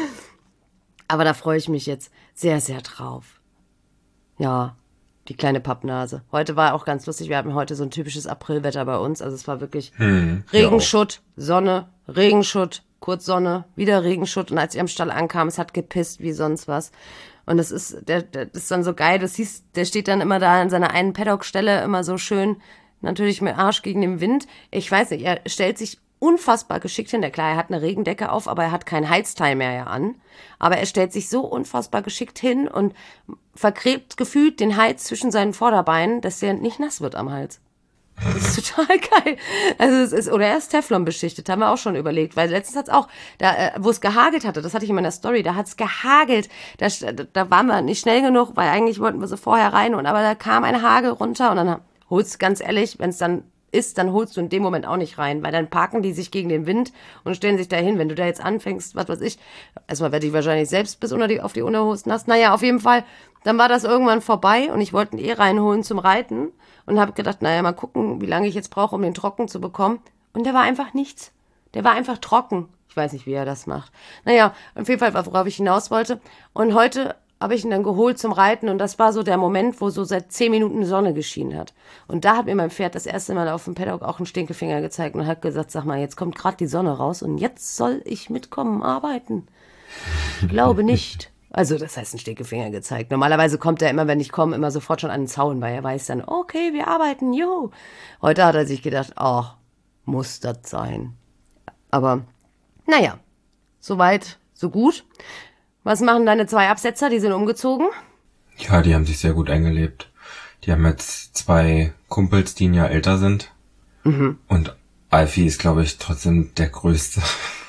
Aber da freue ich mich jetzt sehr, sehr drauf. Ja, die kleine Pappnase. Heute war auch ganz lustig, wir hatten heute so ein typisches Aprilwetter bei uns, also es war wirklich hm, Regenschutt, Sonne, Regenschutt, kurz Sonne, wieder Regenschutt und als ich am Stall ankam, es hat gepisst wie sonst was. Und das ist, der, der das ist dann so geil, du siehst, der steht dann immer da an seiner einen Paddock-Stelle immer so schön, natürlich mit Arsch gegen den Wind. Ich weiß nicht, er stellt sich unfassbar geschickt hin. Der klar, er hat eine Regendecke auf, aber er hat kein Heizteil mehr ja an. Aber er stellt sich so unfassbar geschickt hin und vergräbt gefühlt den Hals zwischen seinen Vorderbeinen, dass der nicht nass wird am Hals. Das ist total geil. Also es ist, oder er ist Teflon beschichtet, haben wir auch schon überlegt, weil letztens hat's auch, da, äh, wo es gehagelt hatte, das hatte ich in meiner Story, da hat's gehagelt, da, da waren wir nicht schnell genug, weil eigentlich wollten wir so vorher rein, und aber da kam ein Hagel runter und dann holst, ganz ehrlich, wenn es dann ist, dann holst du in dem Moment auch nicht rein, weil dann parken die sich gegen den Wind und stellen sich da hin. Wenn du da jetzt anfängst, was weiß ich, erstmal werde ich wahrscheinlich selbst bis unter die, auf die Unterhosen nass. Naja, auf jeden Fall, dann war das irgendwann vorbei und ich wollte ihn eh reinholen zum Reiten und habe gedacht, naja, mal gucken, wie lange ich jetzt brauche, um den trocken zu bekommen. Und der war einfach nichts. Der war einfach trocken. Ich weiß nicht, wie er das macht. Naja, auf jeden Fall, worauf ich hinaus wollte. Und heute habe ich ihn dann geholt zum Reiten und das war so der Moment, wo so seit zehn Minuten die Sonne geschienen hat. Und da hat mir mein Pferd das erste Mal auf dem Paddock auch einen Stinkefinger gezeigt und hat gesagt, sag mal, jetzt kommt gerade die Sonne raus und jetzt soll ich mitkommen arbeiten. Ich glaube nicht. Also das heißt, einen Stinkefinger gezeigt. Normalerweise kommt er immer, wenn ich komme, immer sofort schon an den Zaun, weil er weiß dann, okay, wir arbeiten, jo. Heute hat er sich gedacht, ach, muss das sein. Aber naja, soweit, so gut. Was machen deine zwei Absetzer? Die sind umgezogen? Ja, die haben sich sehr gut eingelebt. Die haben jetzt zwei Kumpels, die ein Jahr älter sind. Mhm. Und Alfie ist, glaube ich, trotzdem der Größte.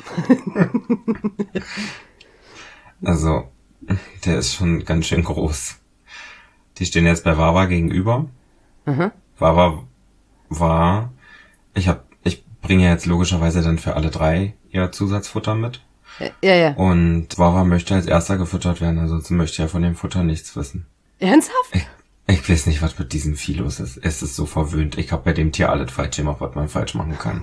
Also, der ist schon ganz schön groß. Die stehen jetzt bei Wawa gegenüber. Mhm. Wawa war, ich hab, ich bringe jetzt logischerweise dann für alle drei ihr Zusatzfutter mit. Ja, ja. Und Wawa möchte als erster gefüttert werden, ansonsten möchte er von dem Futter nichts wissen. Ernsthaft? Ich, ich weiß nicht, was mit diesem Vieh los ist. Es ist so verwöhnt. Ich habe bei dem Tier alles falsch gemacht, was man falsch machen kann.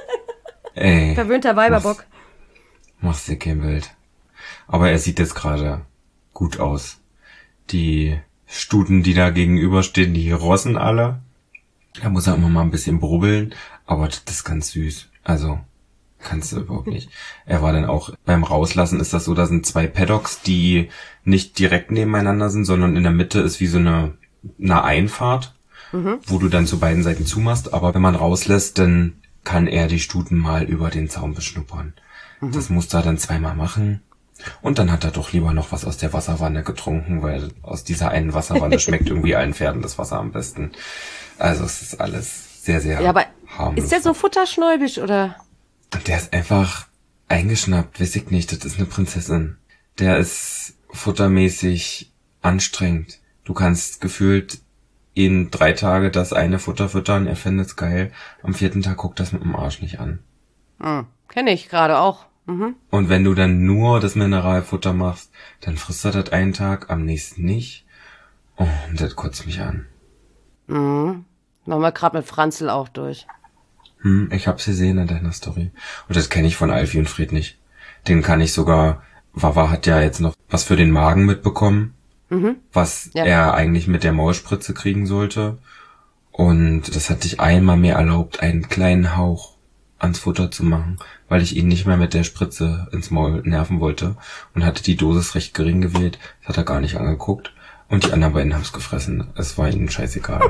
Ey. Verwöhnter Weiberbock. Mach's dir kein Bild. Aber er sieht jetzt gerade gut aus. Die Stuten, die da gegenüberstehen, die rossen alle. Da muss er immer mal ein bisschen brubbeln, aber das ist ganz süß. Also, kannst du überhaupt nicht. Er war dann auch, beim Rauslassen ist das so, da sind zwei Paddocks, die nicht direkt nebeneinander sind, sondern in der Mitte ist wie so eine, eine Einfahrt, mhm. wo du dann zu beiden Seiten zumachst. Aber wenn man rauslässt, dann kann er die Stuten mal über den Zaun beschnuppern. Mhm. Das musste er dann zweimal machen. Und dann hat er doch lieber noch was aus der Wasserwanne getrunken, weil aus dieser einen Wasserwanne schmeckt irgendwie allen Pferden das Wasser am besten. Also es ist alles sehr, sehr ja, aber harmlos. Ist der so futterschnäubisch, oder? Der ist einfach eingeschnappt, weiß ich nicht, das ist eine Prinzessin. Der ist futtermäßig anstrengend. Du kannst gefühlt in drei Tage das eine Futter füttern, er findet's geil. Am vierten Tag guckt das mit dem Arsch nicht an. Hm, kenne ich gerade auch. Mhm. Und wenn du dann nur das Mineralfutter machst, dann frisst er das einen Tag, am nächsten nicht. Oh, und das kotzt mich an. Mhm. Machen wir gerade mit Franzl auch durch. Hm, ich hab's gesehen in deiner Story. Und das kenne ich von Alfie und Fred nicht. Den kann ich sogar, Wawa hat ja jetzt noch was für den Magen mitbekommen, mhm. was ja. er eigentlich mit der Maulspritze kriegen sollte. Und das hat sich einmal mehr erlaubt, einen kleinen Hauch ans Futter zu machen, weil ich ihn nicht mehr mit der Spritze ins Maul nerven wollte und hatte die Dosis recht gering gewählt. Das hat er gar nicht angeguckt. Und die anderen beiden haben's gefressen. Es war ihnen scheißegal.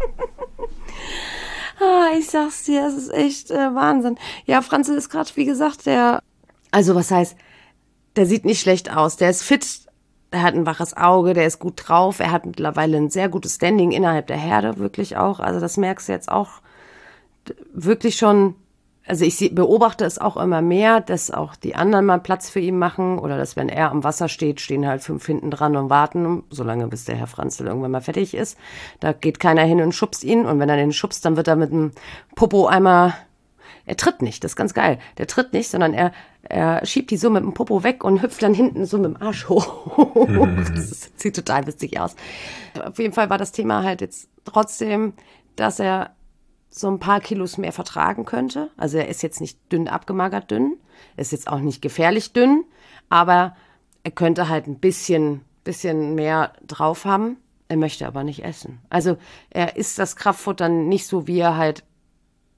Ah, ich sag's dir, es ist echt äh, Wahnsinn. Ja, Franzl ist gerade, wie gesagt, der, also was heißt, der sieht nicht schlecht aus, der ist fit, er hat ein waches Auge, der ist gut drauf, er hat mittlerweile ein sehr gutes Standing innerhalb der Herde, wirklich auch, also das merkst du jetzt auch wirklich schon. Also ich beobachte es auch immer mehr, dass auch die anderen mal Platz für ihn machen oder dass, wenn er am Wasser steht, stehen halt fünf hinten dran und warten, solange bis der Herr Franzl irgendwann mal fertig ist. Da geht keiner hin und schubst ihn und wenn er den schubst, dann wird er mit dem Popo einmal, er tritt nicht, das ist ganz geil, der tritt nicht, sondern er, er schiebt die so mit dem Popo weg und hüpft dann hinten so mit dem Arsch hoch. Das sieht total witzig aus. Auf jeden Fall war das Thema halt jetzt trotzdem, dass er so ein paar Kilos mehr vertragen könnte. Also er ist jetzt nicht dünn abgemagert dünn, er ist jetzt auch nicht gefährlich dünn, aber er könnte halt ein bisschen, bisschen mehr drauf haben. Er möchte aber nicht essen. Also er isst das Kraftfutter nicht so, wie er halt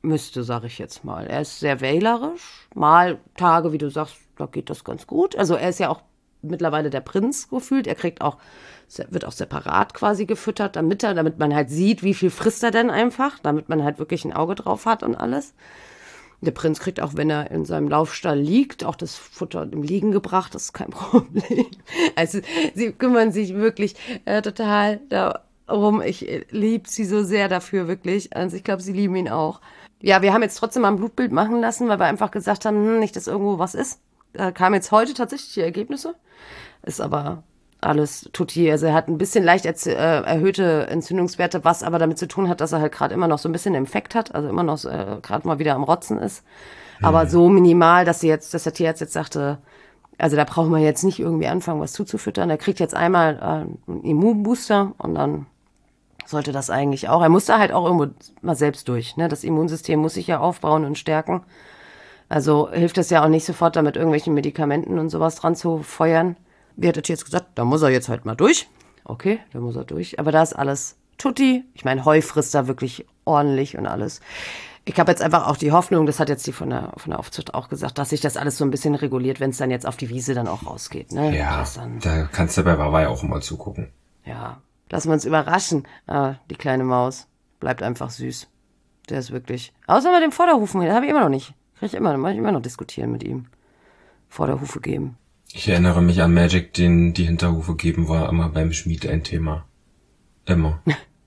müsste, sage ich jetzt mal. Er ist sehr wählerisch. Mal Tage, wie du sagst, da geht das ganz gut. Also er ist ja auch mittlerweile der Prinz gefühlt. Er kriegt auch, wird auch separat quasi gefüttert, damit er, damit man halt sieht, wie viel frisst er denn einfach, damit man halt wirklich ein Auge drauf hat und alles. Der Prinz kriegt auch, wenn er in seinem Laufstall liegt, auch das Futter im Liegen gebracht, das ist kein Problem. Also sie kümmern sich wirklich äh, total darum. Ich liebe sie so sehr dafür, wirklich. Also ich glaube, sie lieben ihn auch. Ja, wir haben jetzt trotzdem mal ein Blutbild machen lassen, weil wir einfach gesagt haben, hm, nicht, dass irgendwo was ist. Da kamen jetzt heute tatsächlich die Ergebnisse. Ist aber alles tutti. Also er hat ein bisschen leicht äh, erhöhte Entzündungswerte, was aber damit zu tun hat, dass er halt gerade immer noch so ein bisschen Infekt hat, also immer noch äh, gerade mal wieder am Rotzen ist. Mhm. Aber so minimal, dass sie jetzt, dass der Tierarzt jetzt sagte, also da brauchen wir jetzt nicht irgendwie anfangen, was zuzufüttern. Er kriegt jetzt einmal äh, einen Immunbooster und dann sollte das eigentlich auch. Er muss da halt auch irgendwo mal selbst durch. Ne? Das Immunsystem muss sich ja aufbauen und stärken. Also hilft es ja auch nicht sofort, da mit irgendwelchen Medikamenten und sowas dran zu feuern. Wie hat der Tierarzt gesagt, da muss er jetzt halt mal durch. Okay, da muss er durch. Aber da ist alles tutti. Ich meine, Heu frisst da wirklich ordentlich und alles. Ich habe jetzt einfach auch die Hoffnung, das hat jetzt die von der, von der Aufzucht auch gesagt, dass sich das alles so ein bisschen reguliert, wenn es dann jetzt auf die Wiese dann auch rausgeht. Ne? Ja, dann, da kannst du bei Wawa auch mal zugucken. Ja, lassen wir uns überraschen. Ah, die kleine Maus bleibt einfach süß. Der ist wirklich... Außer mit dem Vorderhufen, den habe ich immer noch nicht. Krieg ich immer, muss ich immer noch diskutieren mit ihm. Vorderhufe geben. Ich erinnere mich an Magic, den die Hinterhufe geben, war immer beim Schmied ein Thema. Immer.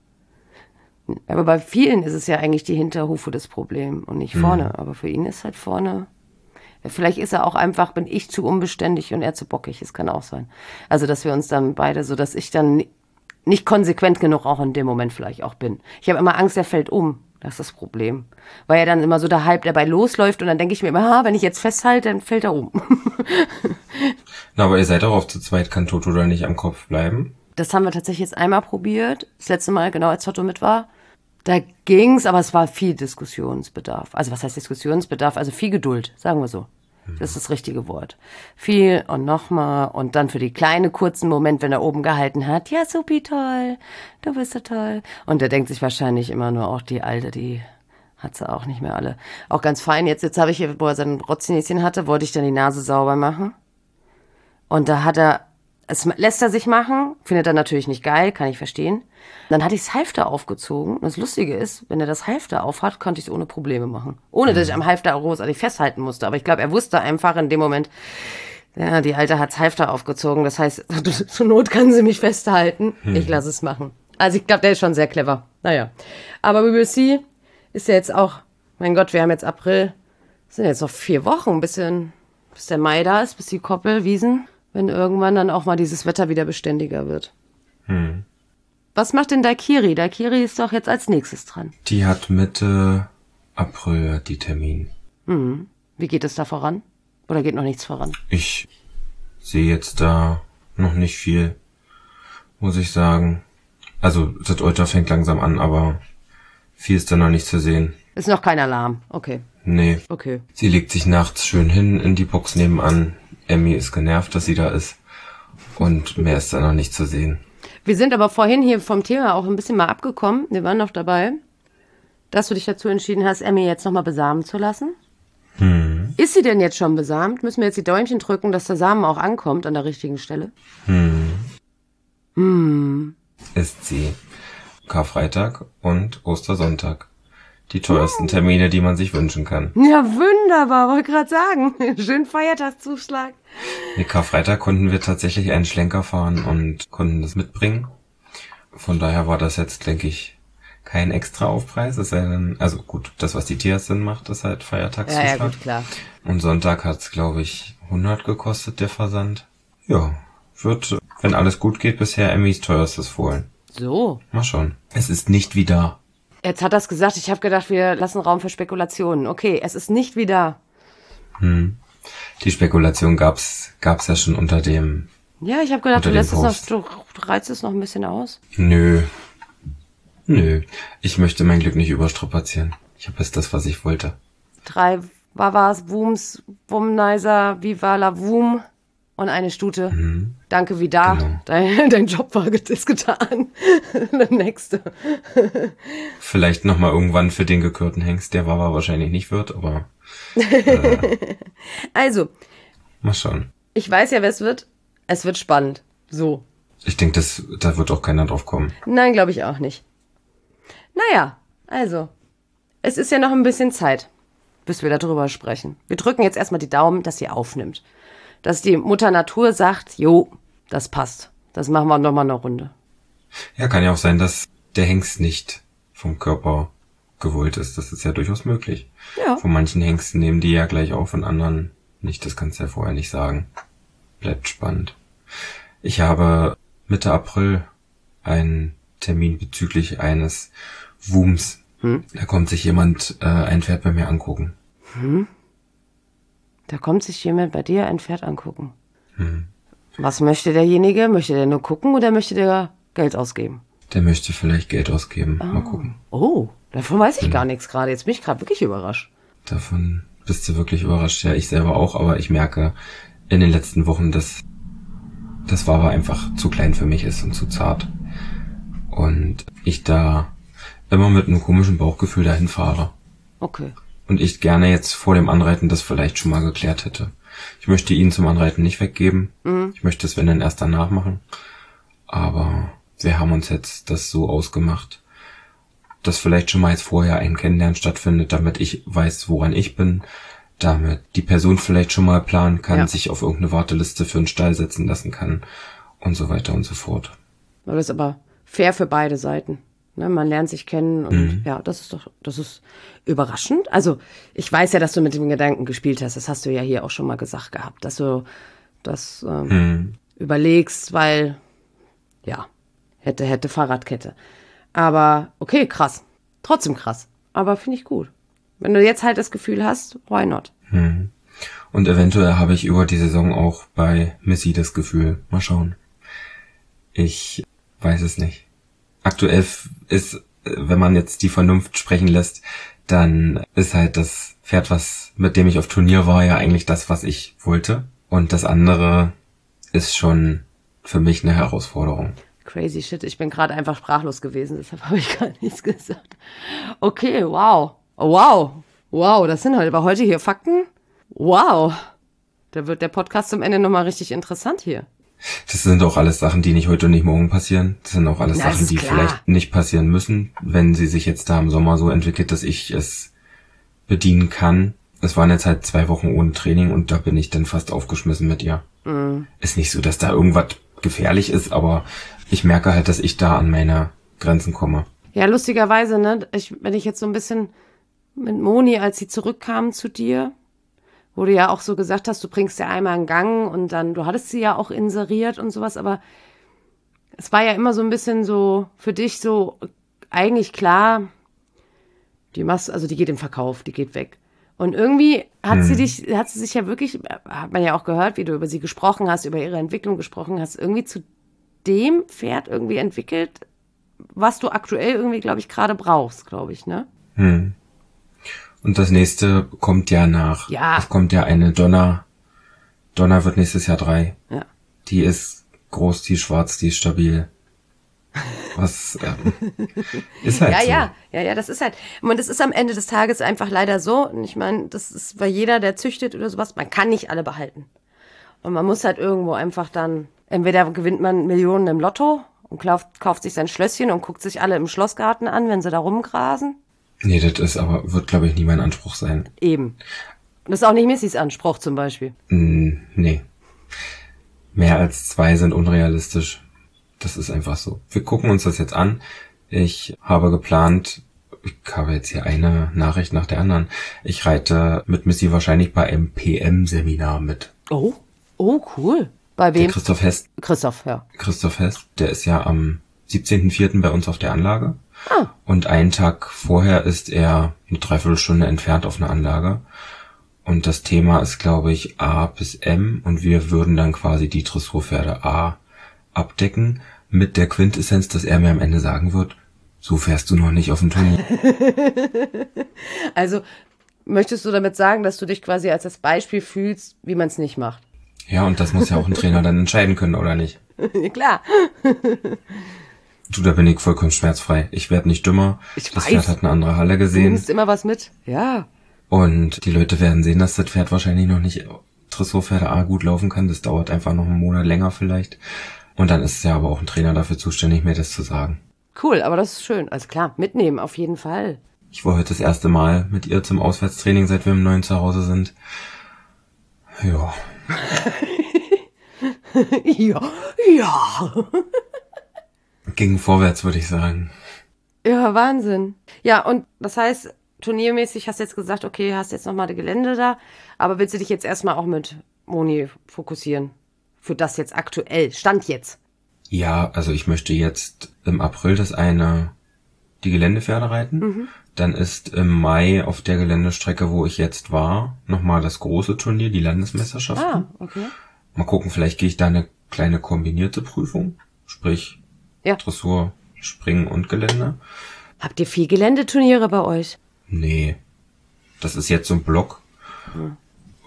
Aber bei vielen ist es ja eigentlich die Hinterhufe das Problem und nicht vorne. Mhm. Aber für ihn ist halt vorne... Vielleicht ist er auch einfach, bin ich zu unbeständig und er zu bockig. Das kann auch sein. Also, dass wir uns dann beide, so dass ich dann nicht konsequent genug auch in dem Moment vielleicht auch bin. Ich habe immer Angst, er fällt um. Das ist das Problem. Weil er dann immer so der Hype dabei losläuft und dann denke ich mir immer, ha, wenn ich jetzt festhalte, dann fällt er um. Na, aber ihr seid doch auf zu zweit, kann Toto da nicht am Kopf bleiben? Das haben wir tatsächlich jetzt einmal probiert. Das letzte Mal, genau als Toto mit war. Da ging's, aber es war viel Diskussionsbedarf. Also was heißt Diskussionsbedarf? Also viel Geduld, sagen wir so. Das ist das richtige Wort. Viel und nochmal und dann für die kleine kurzen Moment, wenn er oben gehalten hat, ja, supi, toll, du bist so toll. Und der denkt sich wahrscheinlich immer nur, auch die Alte, die hat sie auch nicht mehr alle. Auch ganz fein, jetzt, jetzt habe ich, wo er sein Rotznäschen hatte, wollte ich dann die Nase sauber machen. Und da hat er, es lässt er sich machen, findet er natürlich nicht geil, kann ich verstehen. Dann hatte ich das Halfter aufgezogen. Und das Lustige ist, wenn er das Halfter auf hat, konnte ich es ohne Probleme machen. Ohne, dass ich am Halfter großartig festhalten musste. Aber ich glaube, er wusste einfach in dem Moment, ja, die Alte hat das Halfter aufgezogen. Das heißt, zur Not kann sie mich festhalten. Hm. Ich lasse es machen. Also ich glaube, der ist schon sehr clever. Naja. Aber we will see ist ja jetzt auch, mein Gott, wir haben jetzt April. Das sind jetzt noch vier Wochen, ein bisschen, bis der Mai da ist, bis die Koppelwiesen. Wenn irgendwann dann auch mal dieses Wetter wieder beständiger wird. Hm. Was macht denn Daikiri? Daikiri ist doch jetzt als nächstes dran. Die hat Mitte April die Termin. Hm. Wie geht es da voran? Oder geht noch nichts voran? Ich sehe jetzt da noch nicht viel, muss ich sagen. Also das Ultra fängt langsam an, aber viel ist da noch nicht zu sehen. Ist noch kein Alarm, okay. Nee. Okay. Sie legt sich nachts schön hin in die Box nebenan. Emmy ist genervt, dass sie da ist. Und mehr ist da noch nicht zu sehen. Wir sind aber vorhin hier vom Thema auch ein bisschen mal abgekommen. Wir waren noch dabei, dass du dich dazu entschieden hast, Emmy jetzt nochmal besamen zu lassen. Hm. Ist sie denn jetzt schon besamt? Müssen wir jetzt die Däumchen drücken, dass der Samen auch ankommt an der richtigen Stelle? Hm. Hm. Ist sie. Karfreitag und Ostersonntag. Die teuersten Termine, die man sich wünschen kann. Ja, wunderbar, wollte gerade sagen. Schön Feiertagszuschlag. Nee, Karfreitag konnten wir tatsächlich einen Schlenker fahren und konnten das mitbringen. Von daher war das jetzt, denke ich, kein extra Aufpreis. Es sei denn, also gut, das, was die Tierärztin macht, ist halt Feiertagszuschlag. Ja, ja, gut, klar. Und Sonntag hat's, glaube ich, hundert gekostet, der Versand. Ja, wird, wenn alles gut geht, bisher Emmys teuerstes Fohlen. So. Mal schauen. Es ist nicht wie da. Jetzt hat er es gesagt, ich habe gedacht, wir lassen Raum für Spekulationen. Okay, es ist nicht wie da. Hm. Die Spekulation gab's gab's ja schon unter dem. Ja, ich habe gedacht, du lässt es noch, du reizt es noch ein bisschen aus. Nö. Nö. Ich möchte mein Glück nicht überstrapazieren. Ich habe jetzt das, was ich wollte. Drei Wawas, Wums, Womnizer, Viva la Wum. und eine Stute. Mhm. Danke, wie da. Genau. Dein, dein Job war get- ist getan. Der nächste. Vielleicht nochmal irgendwann für den gekürten Hengst, der Wawa wahrscheinlich nicht wird, aber äh, Also, mal schauen. ich weiß ja, wer es wird. Es wird spannend. So. Ich denke, das da wird auch keiner drauf kommen. Nein, glaube ich auch nicht. Naja, also. Es ist ja noch ein bisschen Zeit, bis wir darüber sprechen. Wir drücken jetzt erstmal die Daumen, dass sie aufnimmt. Dass die Mutter Natur sagt, jo, das passt. Das machen wir nochmal eine Runde. Ja, kann ja auch sein, dass der Hengst nicht vom Körper gewollt ist. Das ist ja durchaus möglich. Ja. Von manchen Hengsten nehmen die ja gleich auf, von anderen nicht. Das kannst du ja vorher nicht sagen. Bleibt spannend. Ich habe Mitte April einen Termin bezüglich eines Wooms. Hm? Da kommt sich jemand äh, ein Pferd bei mir angucken. Hm? Da kommt sich jemand bei dir ein Pferd angucken. Hm. Was möchte derjenige? Möchte der nur gucken oder möchte der Geld ausgeben? Der möchte vielleicht Geld ausgeben. Oh. Mal gucken. Oh, davon weiß ich Hm. gar nichts gerade. Jetzt bin ich gerade wirklich überrascht. Davon bist du wirklich überrascht. Ja, ich selber auch, aber ich merke in den letzten Wochen, dass das Wawa einfach zu klein für mich ist und zu zart. Und ich da immer mit einem komischen Bauchgefühl dahin fahre. Okay. Und ich gerne jetzt vor dem Anreiten das vielleicht schon mal geklärt hätte. Ich möchte ihn zum Anreiten nicht weggeben. Mhm. Ich möchte es, wenn dann erst danach machen. Aber wir haben uns jetzt das so ausgemacht, dass vielleicht schon mal jetzt vorher ein Kennenlernen stattfindet, damit ich weiß, woran ich bin, damit die Person vielleicht schon mal planen kann, Ja. sich auf irgendeine Warteliste für einen Stall setzen lassen kann und so weiter und so fort. Das ist aber fair für beide Seiten. Ne, man lernt sich kennen und Mhm. ja, das ist doch, das ist überraschend. Also ich weiß ja, dass du mit dem Gedanken gespielt hast. Das hast du ja hier auch schon mal gesagt gehabt, dass du das ähm, Mhm. überlegst, weil ja, hätte, hätte Fahrradkette. Aber okay, krass. Trotzdem krass. Aber finde ich gut. Wenn du jetzt halt das Gefühl hast, why not? Mhm. Und eventuell habe ich über die Saison auch bei Missy das Gefühl. Mal schauen. Ich weiß es nicht. Aktuell ist, wenn man jetzt die Vernunft sprechen lässt, dann ist halt das Pferd, was mit dem ich auf Turnier war, ja eigentlich das, was ich wollte. Und das andere ist schon für mich eine Herausforderung. Crazy shit, ich bin gerade einfach sprachlos gewesen, deshalb habe ich gar nichts gesagt. Okay, wow. Wow. Wow, das sind halt aber heute hier Fakten. Wow. Da wird der Podcast zum Ende nochmal richtig interessant hier. Das sind auch alles Sachen, die nicht heute und nicht morgen passieren. Das sind auch alles Na, das Sachen, ist die klar. vielleicht nicht passieren müssen, wenn sie sich jetzt da im Sommer so entwickelt, dass ich es bedienen kann. Es waren jetzt halt zwei Wochen ohne Training und da bin ich dann fast aufgeschmissen mit ihr. Mhm. Ist nicht so, dass da irgendwas gefährlich ist, aber ich merke halt, dass ich da an meine Grenzen komme. Ja, lustigerweise, ne, ich, wenn ich jetzt so ein bisschen mit Moni, als sie zurückkam zu dir, wo du ja auch so gesagt hast, du bringst ja einmal einen Gang und dann, du hattest sie ja auch inseriert und sowas, aber es war ja immer so ein bisschen so für dich so eigentlich klar, die machst, also die geht im Verkauf, die geht weg. Und irgendwie hat Hm. sie dich, hat sie sich ja wirklich, hat man ja auch gehört, wie du über sie gesprochen hast, über ihre Entwicklung gesprochen hast, irgendwie zu dem Pferd irgendwie entwickelt, was du aktuell irgendwie, glaube ich, gerade brauchst, glaube ich, ne? Hm. Und das nächste kommt ja nach. Ja. Es kommt ja eine Donna. Donna wird nächstes Jahr drei. Ja. Die ist groß, die ist schwarz, die ist stabil. Was ähm, ist halt Ja, so. ja, ja, ja, das ist halt, und das ist am Ende des Tages einfach leider so, und ich meine, das ist bei jeder, der züchtet oder sowas, man kann nicht alle behalten. Und man muss halt irgendwo einfach dann, entweder gewinnt man Millionen im Lotto und kauft, kauft sich sein Schlösschen und guckt sich alle im Schlossgarten an, wenn sie da rumgrasen. Nee, das ist aber, wird glaube ich nie mein Anspruch sein. Eben. Und das ist auch nicht Missys Anspruch zum Beispiel. Mm, nee. Mehr als zwei sind unrealistisch. Das ist einfach so. Wir gucken uns das jetzt an. Ich habe geplant, ich habe jetzt hier eine Nachricht nach der anderen. Ich reite mit Missy wahrscheinlich bei einem P M-Seminar mit. Oh, oh, cool. Bei Der wem? Christoph Hest, Christoph, ja. Christoph Hest, der ist ja am siebzehnten vierten bei uns auf der Anlage. Ah, Und einen Tag vorher ist er eine Dreiviertelstunde entfernt auf einer Anlage. Und das Thema ist, glaube ich, A bis M. Und wir würden dann quasi die Dressurpferde A abdecken. Mit der Quintessenz, dass er mir am Ende sagen wird, so fährst du noch nicht auf dem Turnier. also möchtest du damit sagen, dass du dich quasi als das Beispiel fühlst, wie man es nicht macht? Ja, und das muss ja auch ein Trainer dann entscheiden können, oder nicht? Klar. Du, da bin ich vollkommen schmerzfrei. Ich werde nicht dümmer. Ich das weiß. Pferd hat eine andere Halle Du gesehen. nimmst immer was mit. Ja. Und die Leute werden sehen, dass das Pferd wahrscheinlich noch nicht Dressurpferde A gut laufen kann. Das dauert einfach noch einen Monat länger vielleicht. Und dann ist ja aber auch ein Trainer dafür zuständig, mir das zu sagen. Cool, aber das ist schön. Also klar, mitnehmen, auf jeden Fall. Ich war heute das erste Mal mit ihr zum Auswärtstraining, seit wir im neuen Zuhause sind. Ja. ja, ja. Ging vorwärts, würde ich sagen. Ja, Wahnsinn. Ja, und das heißt, turniermäßig hast du jetzt gesagt, okay, hast jetzt nochmal das Gelände da, aber willst du dich jetzt erstmal auch mit Moni fokussieren? Für das jetzt aktuell, Stand jetzt. Ja, also ich möchte jetzt im April das eine, die Geländepferde reiten. Mhm. Dann ist im Mai auf der Geländestrecke, wo ich jetzt war, nochmal das große Turnier, die Landesmeisterschaften. Ah, okay. Mal gucken, vielleicht gehe ich da eine kleine kombinierte Prüfung, sprich ja. Dressur, Springen und Gelände. Habt ihr viel Geländeturniere bei euch? Nee, das ist jetzt so ein Block. Hm.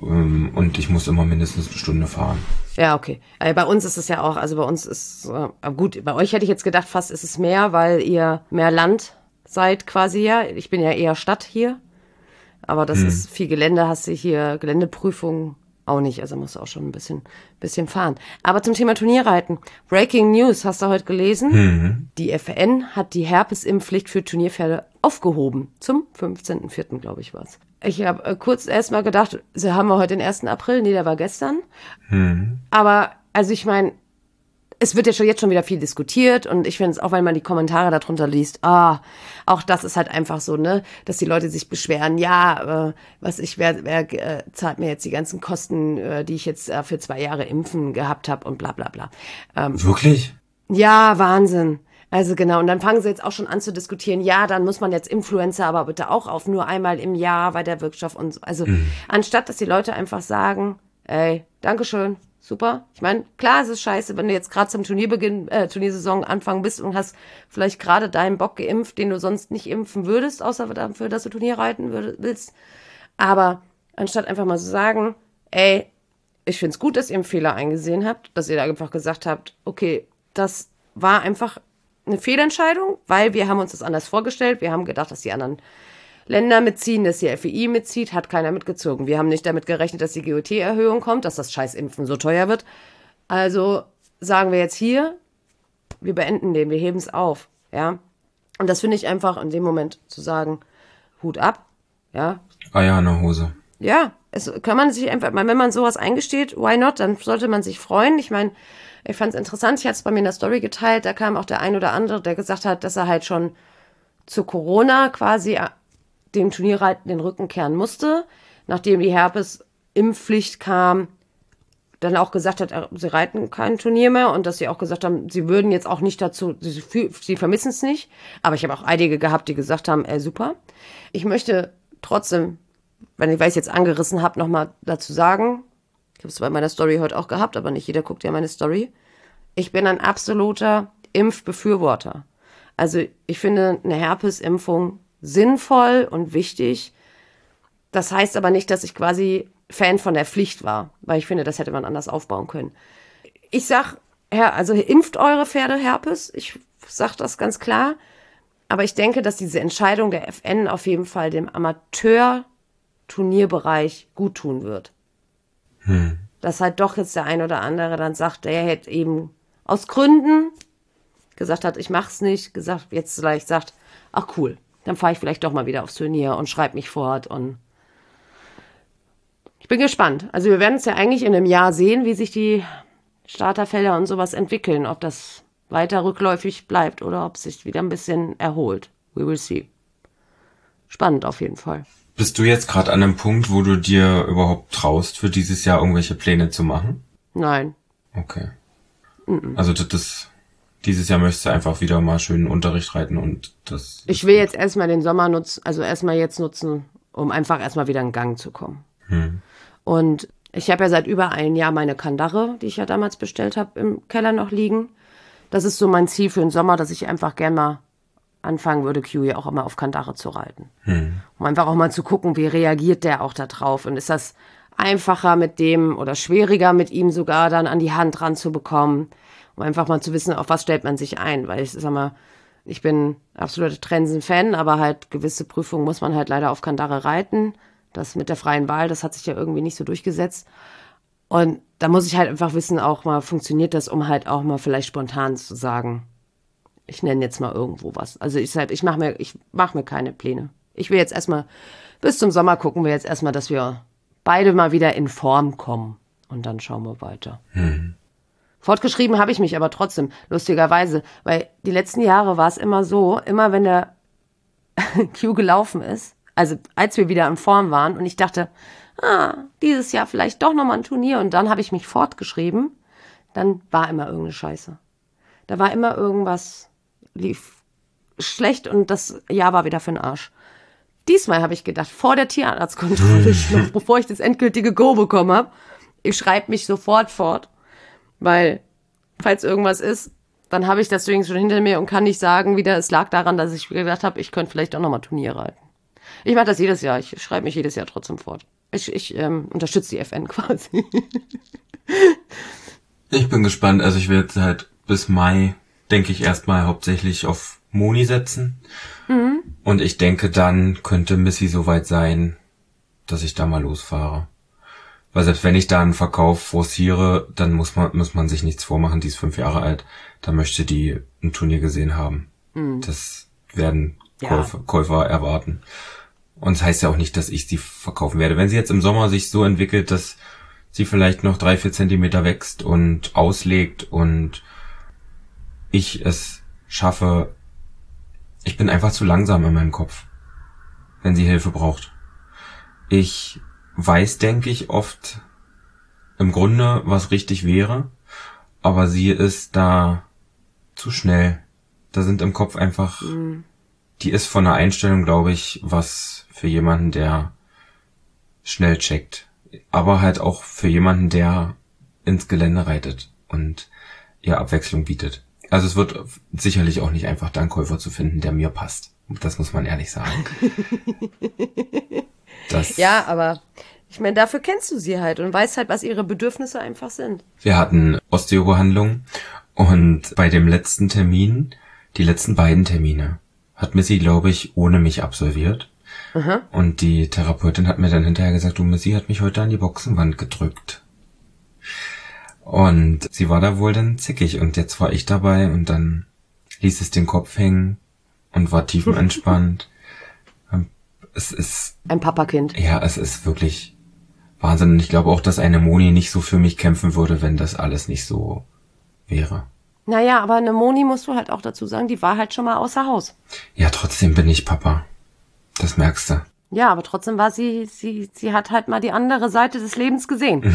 Und ich muss immer mindestens eine Stunde fahren. Ja, okay. Also bei uns ist es ja auch, also bei uns ist, äh, gut, bei euch hätte ich jetzt gedacht, fast ist es mehr, weil ihr mehr Land seid quasi ja. Ich bin ja eher Stadt hier. Aber das hm. ist viel Gelände, hast du hier Geländeprüfungen auch nicht. Also musst du auch schon ein bisschen, bisschen fahren. Aber zum Thema Turnierreiten. Breaking News, hast du heute gelesen? Mhm. Die F N hat die Herpesimpfpflicht für Turnierpferde aufgehoben. Zum fünfzehnten vierten glaube ich, war's. Ich habe äh, kurz erst mal gedacht, sie haben wir heute den ersten April. Nee, der war gestern. Mhm. Aber, also ich meine, es wird ja schon jetzt schon wieder viel diskutiert und ich finde es auch, wenn man die Kommentare darunter liest, ah, auch das ist halt einfach so, ne, dass die Leute sich beschweren, ja, äh, was ich, wer, wer äh, zahlt mir jetzt die ganzen Kosten, äh, die ich jetzt äh, für zwei Jahre impfen gehabt habe und bla bla bla. Ähm, Wirklich? Ja, Wahnsinn. Also genau, und dann fangen sie jetzt auch schon an zu diskutieren, ja, dann muss man jetzt Influencer aber bitte auch auf nur einmal im Jahr bei der Wirkstoff und so. Also mhm. anstatt, dass die Leute einfach sagen, ey, Dankeschön, super. Ich meine, klar, es ist scheiße, wenn du jetzt gerade zum Turnierbeginn, äh, Turniersaison anfangen bist und hast vielleicht gerade deinen Bock geimpft, den du sonst nicht impfen würdest, außer dafür, dass du Turnier reiten würd, willst. Aber anstatt einfach mal zu so sagen, ey, ich finde es gut, dass ihr einen Fehler eingesehen habt, dass ihr da einfach gesagt habt, okay, das war einfach eine Fehlentscheidung, weil wir haben uns das anders vorgestellt. Wir haben gedacht, dass die anderen Länder mitziehen, dass die F E I mitzieht, hat keiner mitgezogen. Wir haben nicht damit gerechnet, dass die G O T-Erhöhung kommt, dass das Scheiß-Impfen so teuer wird. Also sagen wir jetzt hier, wir beenden den, wir heben es auf, ja. Und das finde ich einfach in dem Moment zu sagen, Hut ab, ja. Eier in der Hose. Ja, es kann man sich einfach, wenn man sowas eingesteht, why not, dann sollte man sich freuen. Ich meine, ich fand es interessant, ich hatte es bei mir in der Story geteilt, da kam auch der ein oder andere, der gesagt hat, dass er halt schon zu Corona quasi dem Turnierreiten den Rücken kehren musste, nachdem die Herpes-Impfpflicht kam, dann auch gesagt hat, sie reiten kein Turnier mehr und dass sie auch gesagt haben, sie würden jetzt auch nicht dazu, sie, sie vermissen es nicht, aber ich habe auch einige gehabt, die gesagt haben, ey, super. Ich möchte trotzdem, wenn ich, weil ich es jetzt angerissen habe, nochmal dazu sagen, ich habe es bei meiner Story heute auch gehabt, aber nicht jeder guckt ja meine Story. Ich bin ein absoluter Impfbefürworter. Also ich finde eine Herpesimpfung sinnvoll und wichtig. Das heißt aber nicht, dass ich quasi Fan von der Pflicht war, weil ich finde, das hätte man anders aufbauen können. Ich sag, ja, also impft eure Pferde Herpes. Ich sag das ganz klar. Aber ich denke, dass diese Entscheidung der F N auf jeden Fall dem Amateur-Turnierbereich gut tun wird. Hm. Dass halt doch jetzt der ein oder andere dann sagt, der hätte eben aus Gründen gesagt hat, ich mach's nicht, gesagt, jetzt vielleicht sagt, ach cool, dann fahre ich vielleicht doch mal wieder aufs Turnier und schreibe mich fort und ich bin gespannt. Also wir werden es ja eigentlich in einem Jahr sehen, wie sich die Starterfelder und sowas entwickeln, ob das weiter rückläufig bleibt oder ob es sich wieder ein bisschen erholt. We will see. Spannend auf jeden Fall. Bist du jetzt gerade an einem Punkt, wo du dir überhaupt traust, für dieses Jahr irgendwelche Pläne zu machen? Nein. Okay. Mm-mm. Also das, das dieses Jahr möchtest du einfach wieder mal schön Unterricht reiten und das... Ich will jetzt erstmal den Sommer nutzen, also erstmal jetzt nutzen, um einfach erstmal wieder in Gang zu kommen. Hm. Und ich habe ja seit über einem Jahr meine Kandare, die ich ja damals bestellt habe, im Keller noch liegen. Das ist so mein Ziel für den Sommer, dass ich einfach gern mal anfangen würde, Q ja auch immer auf Kandare zu reiten. Hm. Um einfach auch mal zu gucken, wie reagiert der auch da drauf und ist das einfacher mit dem oder schwieriger mit ihm sogar dann an die Hand ranzubekommen, um einfach mal zu wissen, auf was stellt man sich ein, weil ich sag mal, ich bin absoluter Trensen-Fan, aber halt gewisse Prüfungen muss man halt leider auf Kandare reiten. Das mit der freien Wahl, das hat sich ja irgendwie nicht so durchgesetzt. Und da muss ich halt einfach wissen, auch mal funktioniert das, um halt auch mal vielleicht spontan zu sagen, ich nenne jetzt mal irgendwo was. Also ich halt, ich mache mir, ich mache mir keine Pläne. Ich will jetzt erstmal, bis zum Sommer gucken wir jetzt erstmal, dass wir beide mal wieder in Form kommen. Und dann schauen wir weiter. Hm. Fortgeschrieben habe ich mich aber trotzdem, lustigerweise, weil die letzten Jahre war es immer so, immer wenn der Q gelaufen ist, also als wir wieder in Form waren und ich dachte, ah, dieses Jahr vielleicht doch nochmal ein Turnier und dann habe ich mich fortgeschrieben, dann war immer irgendeine Scheiße. Da war immer irgendwas, lief schlecht und das Jahr war wieder für den Arsch. Diesmal habe ich gedacht, vor der Tierarztkontrolle, noch bevor ich das endgültige Go bekommen habe, ich schreibe mich sofort fort. Weil, falls irgendwas ist, dann habe ich das übrigens schon hinter mir und kann nicht sagen, wieder, es lag daran, dass ich gedacht habe, ich könnte vielleicht auch nochmal Turnier reiten. Ich mache das jedes Jahr, ich schreibe mich jedes Jahr trotzdem fort. Ich, ich ähm, unterstütze die F N quasi. Ich bin gespannt, also ich werde halt bis Mai, denke ich, erstmal hauptsächlich auf Moni setzen. Mhm. Und ich denke, dann könnte Missy soweit sein, dass ich da mal losfahre. Weil selbst wenn ich da einen Verkauf forciere, dann muss man muss man sich nichts vormachen, die ist fünf Jahre alt, da möchte die ein Turnier gesehen haben. Mhm. Das werden Käufer, ja. Käufer erwarten. Und das heißt ja auch nicht, dass ich sie verkaufen werde. Wenn sie jetzt im Sommer sich so entwickelt, dass sie vielleicht noch drei, vier Zentimeter wächst und auslegt und ich es schaffe, ich bin einfach zu langsam in meinem Kopf, wenn sie Hilfe braucht. Ich weiß, denke ich, oft im Grunde, was richtig wäre, aber sie ist da zu schnell. Da sind im Kopf einfach, mhm. die ist von der Einstellung, glaube ich, was für jemanden, der schnell checkt, aber halt auch für jemanden, der ins Gelände reitet und ihr Abwechslung bietet. Also es wird sicherlich auch nicht einfach, da einen Käufer zu finden, der mir passt. Das muss man ehrlich sagen. Das ja, aber ich meine, dafür kennst du sie halt und weißt halt, was ihre Bedürfnisse einfach sind. Wir hatten Osteobehandlung und bei dem letzten Termin, die letzten beiden Termine, hat Missy, glaube ich, ohne mich absolviert. Aha. Und die Therapeutin hat mir dann hinterher gesagt, du, Missy hat mich heute an die Boxenwand gedrückt. Und sie war da wohl dann zickig und jetzt war ich dabei und dann ließ es den Kopf hängen und war tiefenentspannt. Es ist ein Papakind. Ja, es ist wirklich Wahnsinn. Und ich glaube auch, dass eine Moni nicht so für mich kämpfen würde, wenn das alles nicht so wäre. Naja, aber eine Moni, musst du halt auch dazu sagen, die war halt schon mal außer Haus. Ja, trotzdem bin ich Papa. Das merkst du. Ja, aber trotzdem war sie, sie, sie hat halt mal die andere Seite des Lebens gesehen.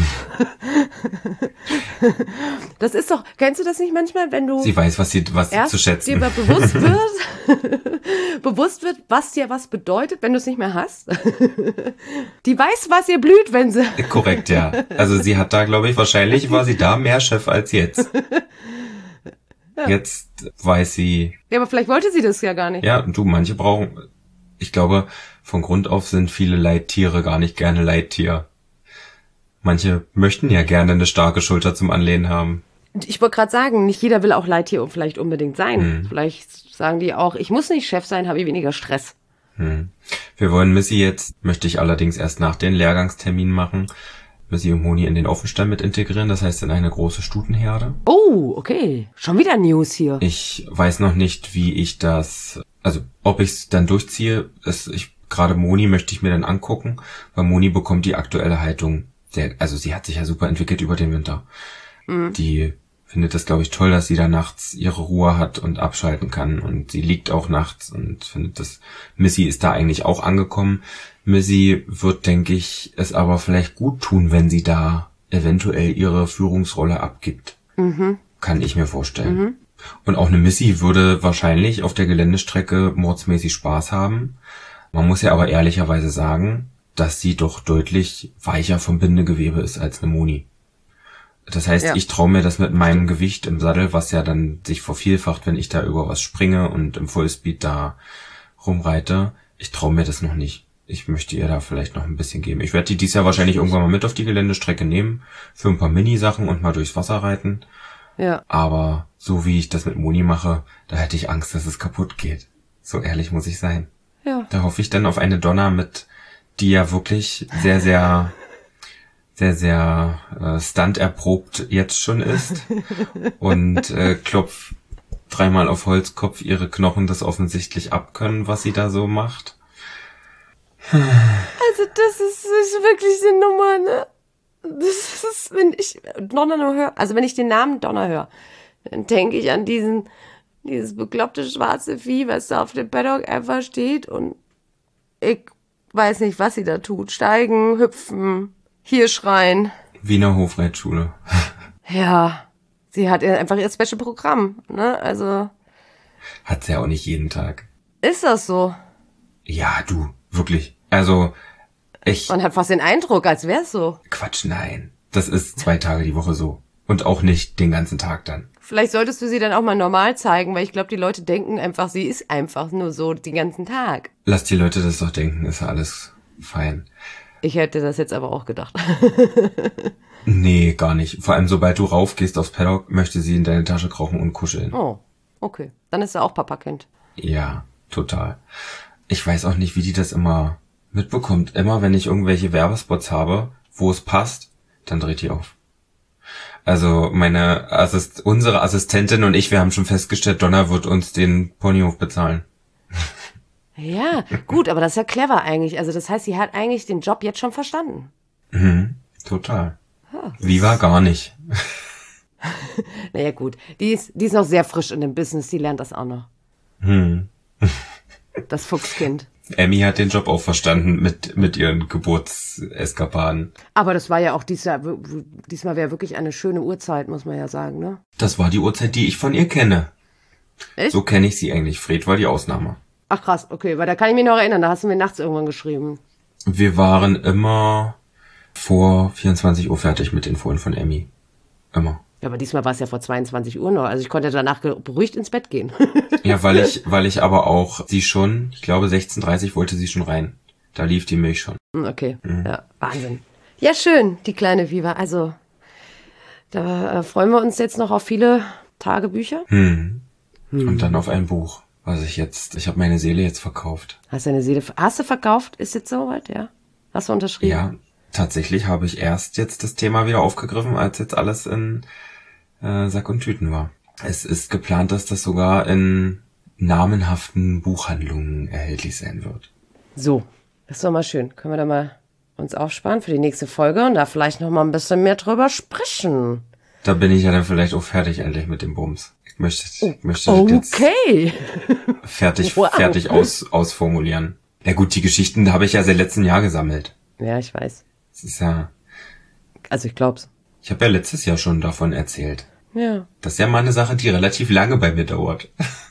Das ist doch, kennst du das nicht manchmal, wenn du... Sie weiß, was sie, was erst zu schätzen. dir bewusst wird, bewusst wird, was dir was bedeutet, wenn du es nicht mehr hast. Die weiß, was ihr blüht, wenn sie... Korrekt, ja. Also sie hat da, glaube ich, wahrscheinlich war sie da mehr Chef als jetzt. Ja. Jetzt weiß sie... Ja, aber vielleicht wollte sie das ja gar nicht. Ja, du, manche brauchen... Ich glaube, von Grund auf sind viele Leittiere gar nicht gerne Leittier. Manche möchten ja gerne eine starke Schulter zum Anlehnen haben. Ich wollte gerade sagen, nicht jeder will auch Leittier vielleicht unbedingt sein. Hm. Vielleicht sagen die auch, ich muss nicht Chef sein, habe ich weniger Stress. Hm. Wir wollen Missy jetzt, möchte ich allerdings erst nach den Lehrgangsterminen machen, Missy und Moni in den Offenstall mit integrieren, das heißt in eine große Stutenherde. Oh, okay. Schon wieder News hier. Ich weiß noch nicht, wie ich das... Also, ob ich es dann durchziehe, ist, ich, gerade Moni möchte ich mir dann angucken, weil Moni bekommt die aktuelle Haltung sehr, also sie hat sich ja super entwickelt über den Winter. Mhm. Die findet das, glaube ich, toll, dass sie da nachts ihre Ruhe hat und abschalten kann und sie liegt auch nachts und findet das, Missy ist da eigentlich auch angekommen. Missy wird, denke ich, es aber vielleicht gut tun, wenn sie da eventuell ihre Führungsrolle abgibt. Mhm. Kann ich mir vorstellen. Mhm. Und auch eine Missy würde wahrscheinlich auf der Geländestrecke mordsmäßig Spaß haben. Man muss ja aber ehrlicherweise sagen, dass sie doch deutlich weicher vom Bindegewebe ist als eine Moni. Das heißt, ja. Ich traue mir das mit meinem Gewicht im Sattel, was ja dann sich vervielfacht, wenn ich da über was springe und im Fullspeed da rumreite. Ich traue mir das noch nicht. ich möchte ihr da vielleicht noch ein bisschen geben. Ich werde die dieses Jahr wahrscheinlich irgendwann mal mit auf die Geländestrecke nehmen, für ein paar Mini-Sachen und mal durchs Wasser reiten. Ja. Aber so wie ich das mit Moni mache, da hätte ich Angst, dass es kaputt geht. So ehrlich muss ich sein. Ja. Da hoffe ich dann auf eine Donna mit, die ja wirklich sehr, sehr, sehr, sehr äh, Stunt erprobt jetzt schon ist und äh, klopf dreimal auf Holzkopf ihre Knochen das offensichtlich abkönnen, was sie da so macht. Also das ist, ist wirklich eine Nummer, ne? Das ist, wenn ich Donna nur höre, also wenn ich den Namen Donna höre, dann denke ich an diesen, dieses bekloppte schwarze Vieh, was da auf dem Paddock einfach steht und ich weiß nicht, was sie da tut. Steigen, hüpfen, hier schreien. Wiener Hofreitschule. Ja, sie hat einfach ihr Special-Programm, ne? Also. Hat sie ja auch nicht jeden Tag. Ist das so? Ja, du, wirklich. Also, ich... Man hat fast den Eindruck, als wär's so. Quatsch, nein. Das ist zwei Tage die Woche so. Und auch nicht den ganzen Tag dann. Vielleicht solltest du sie dann auch mal normal zeigen, weil ich glaube, die Leute denken einfach, sie ist einfach nur so den ganzen Tag. Lass die Leute das doch denken, ist ja alles fein. Ich hätte das jetzt aber auch gedacht. Nee, gar nicht. Vor allem, sobald du raufgehst aufs Paddock, möchte sie in deine Tasche krauchen und kuscheln. Oh, okay. Dann ist er auch Papakind. Ja, total. Ich weiß auch nicht, wie die das immer mitbekommt. Immer, wenn ich irgendwelche Werbespots habe, wo es passt, dann dreht die auf. Also meine Assist- unsere Assistentin und ich, wir haben schon festgestellt, Donna wird uns den Ponyhof bezahlen. Ja, gut, aber das ist ja clever eigentlich. Also das heißt, sie hat eigentlich den Job jetzt schon verstanden. Mhm, total. Viva gar nicht. Naja gut, die ist, die ist noch sehr frisch in dem Business, die lernt das auch noch. Hm. Das Fuchskind. Emmy hat den Job auch verstanden mit mit ihren Geburtseskapaden. Aber das war ja auch diesmal, diesmal wäre wirklich eine schöne Uhrzeit, muss man ja sagen, ne? Das war die Uhrzeit, die ich von ihr kenne. Echt? So kenne ich sie eigentlich. Fred war die Ausnahme. Ach krass, okay, weil da kann ich mich noch erinnern, da hast du mir nachts irgendwann geschrieben. Wir waren immer vor vierundzwanzig Uhr fertig mit den Fohlen von Emmy. Immer. Ja, aber diesmal war es ja vor zweiundzwanzig Uhr noch, also ich konnte danach beruhigt ins Bett gehen. Ja, weil ich, weil ich aber auch sie schon, ich glaube sechzehn Uhr dreißig wollte sie schon rein. Da lief die Milch schon. Okay, mhm. Ja, Wahnsinn. Ja, schön, die kleine Viva. Also, da äh, freuen wir uns jetzt noch auf viele Tagebücher. Hm. Hm. Und dann auf ein Buch, was ich jetzt, ich habe meine Seele jetzt verkauft. Hast du deine Seele, hast du verkauft? Ist jetzt soweit, ja? Hast du unterschrieben? Ja, tatsächlich habe ich erst jetzt das Thema wieder aufgegriffen, als jetzt alles in äh, Sack und Tüten war. Es ist geplant, dass das sogar in namenhaften Buchhandlungen erhältlich sein wird. So, das ist doch mal schön. Können wir da mal uns aufsparen für die nächste Folge und da vielleicht noch mal ein bisschen mehr drüber sprechen. Da bin ich ja dann vielleicht auch fertig endlich mit dem Bums. Ich möchte, ich möchte okay. das jetzt fertig, wow. fertig aus, ausformulieren. Ja gut, die Geschichten habe ich ja seit letztem Jahr gesammelt. Ja, ich weiß. Das ist ja... Also ich glaub's. Ich habe ja letztes Jahr schon davon erzählt. Ja. Das ist ja mal eine Sache, die relativ lange bei mir dauert.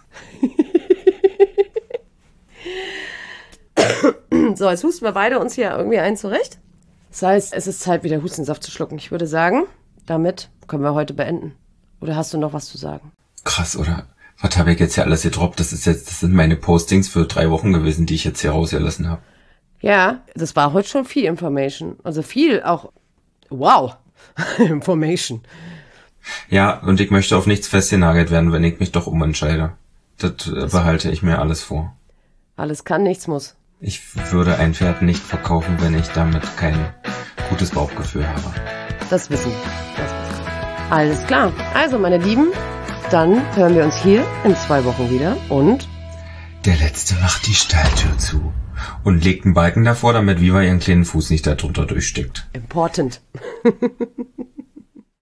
So, jetzt husten wir beide uns hier irgendwie ein zurecht. Das heißt, es ist Zeit, wieder Hustensaft zu schlucken. Ich würde sagen, damit können wir heute beenden. Oder hast du noch was zu sagen? Krass, oder? Was habe ich jetzt hier alles gedroppt? Das ist jetzt, das sind meine Postings für drei Wochen gewesen, die ich jetzt hier rausgelassen habe. Ja, das war heute schon viel Information. Also viel auch, wow, Information. Ja, und ich möchte auf nichts festgenagelt werden, wenn ich mich doch umentscheide. Das, das behalte ich mir alles vor. Alles kann, nichts muss. Ich würde ein Pferd nicht verkaufen, wenn ich damit kein gutes Bauchgefühl habe. Das wissen wir. Das wissen wir. Alles klar. Also, meine Lieben, dann hören wir uns hier in zwei Wochen wieder und... Der Letzte macht die Stalltür zu und legt einen Balken davor, damit Viva ihren kleinen Fuß nicht darunter durchsteckt. Important.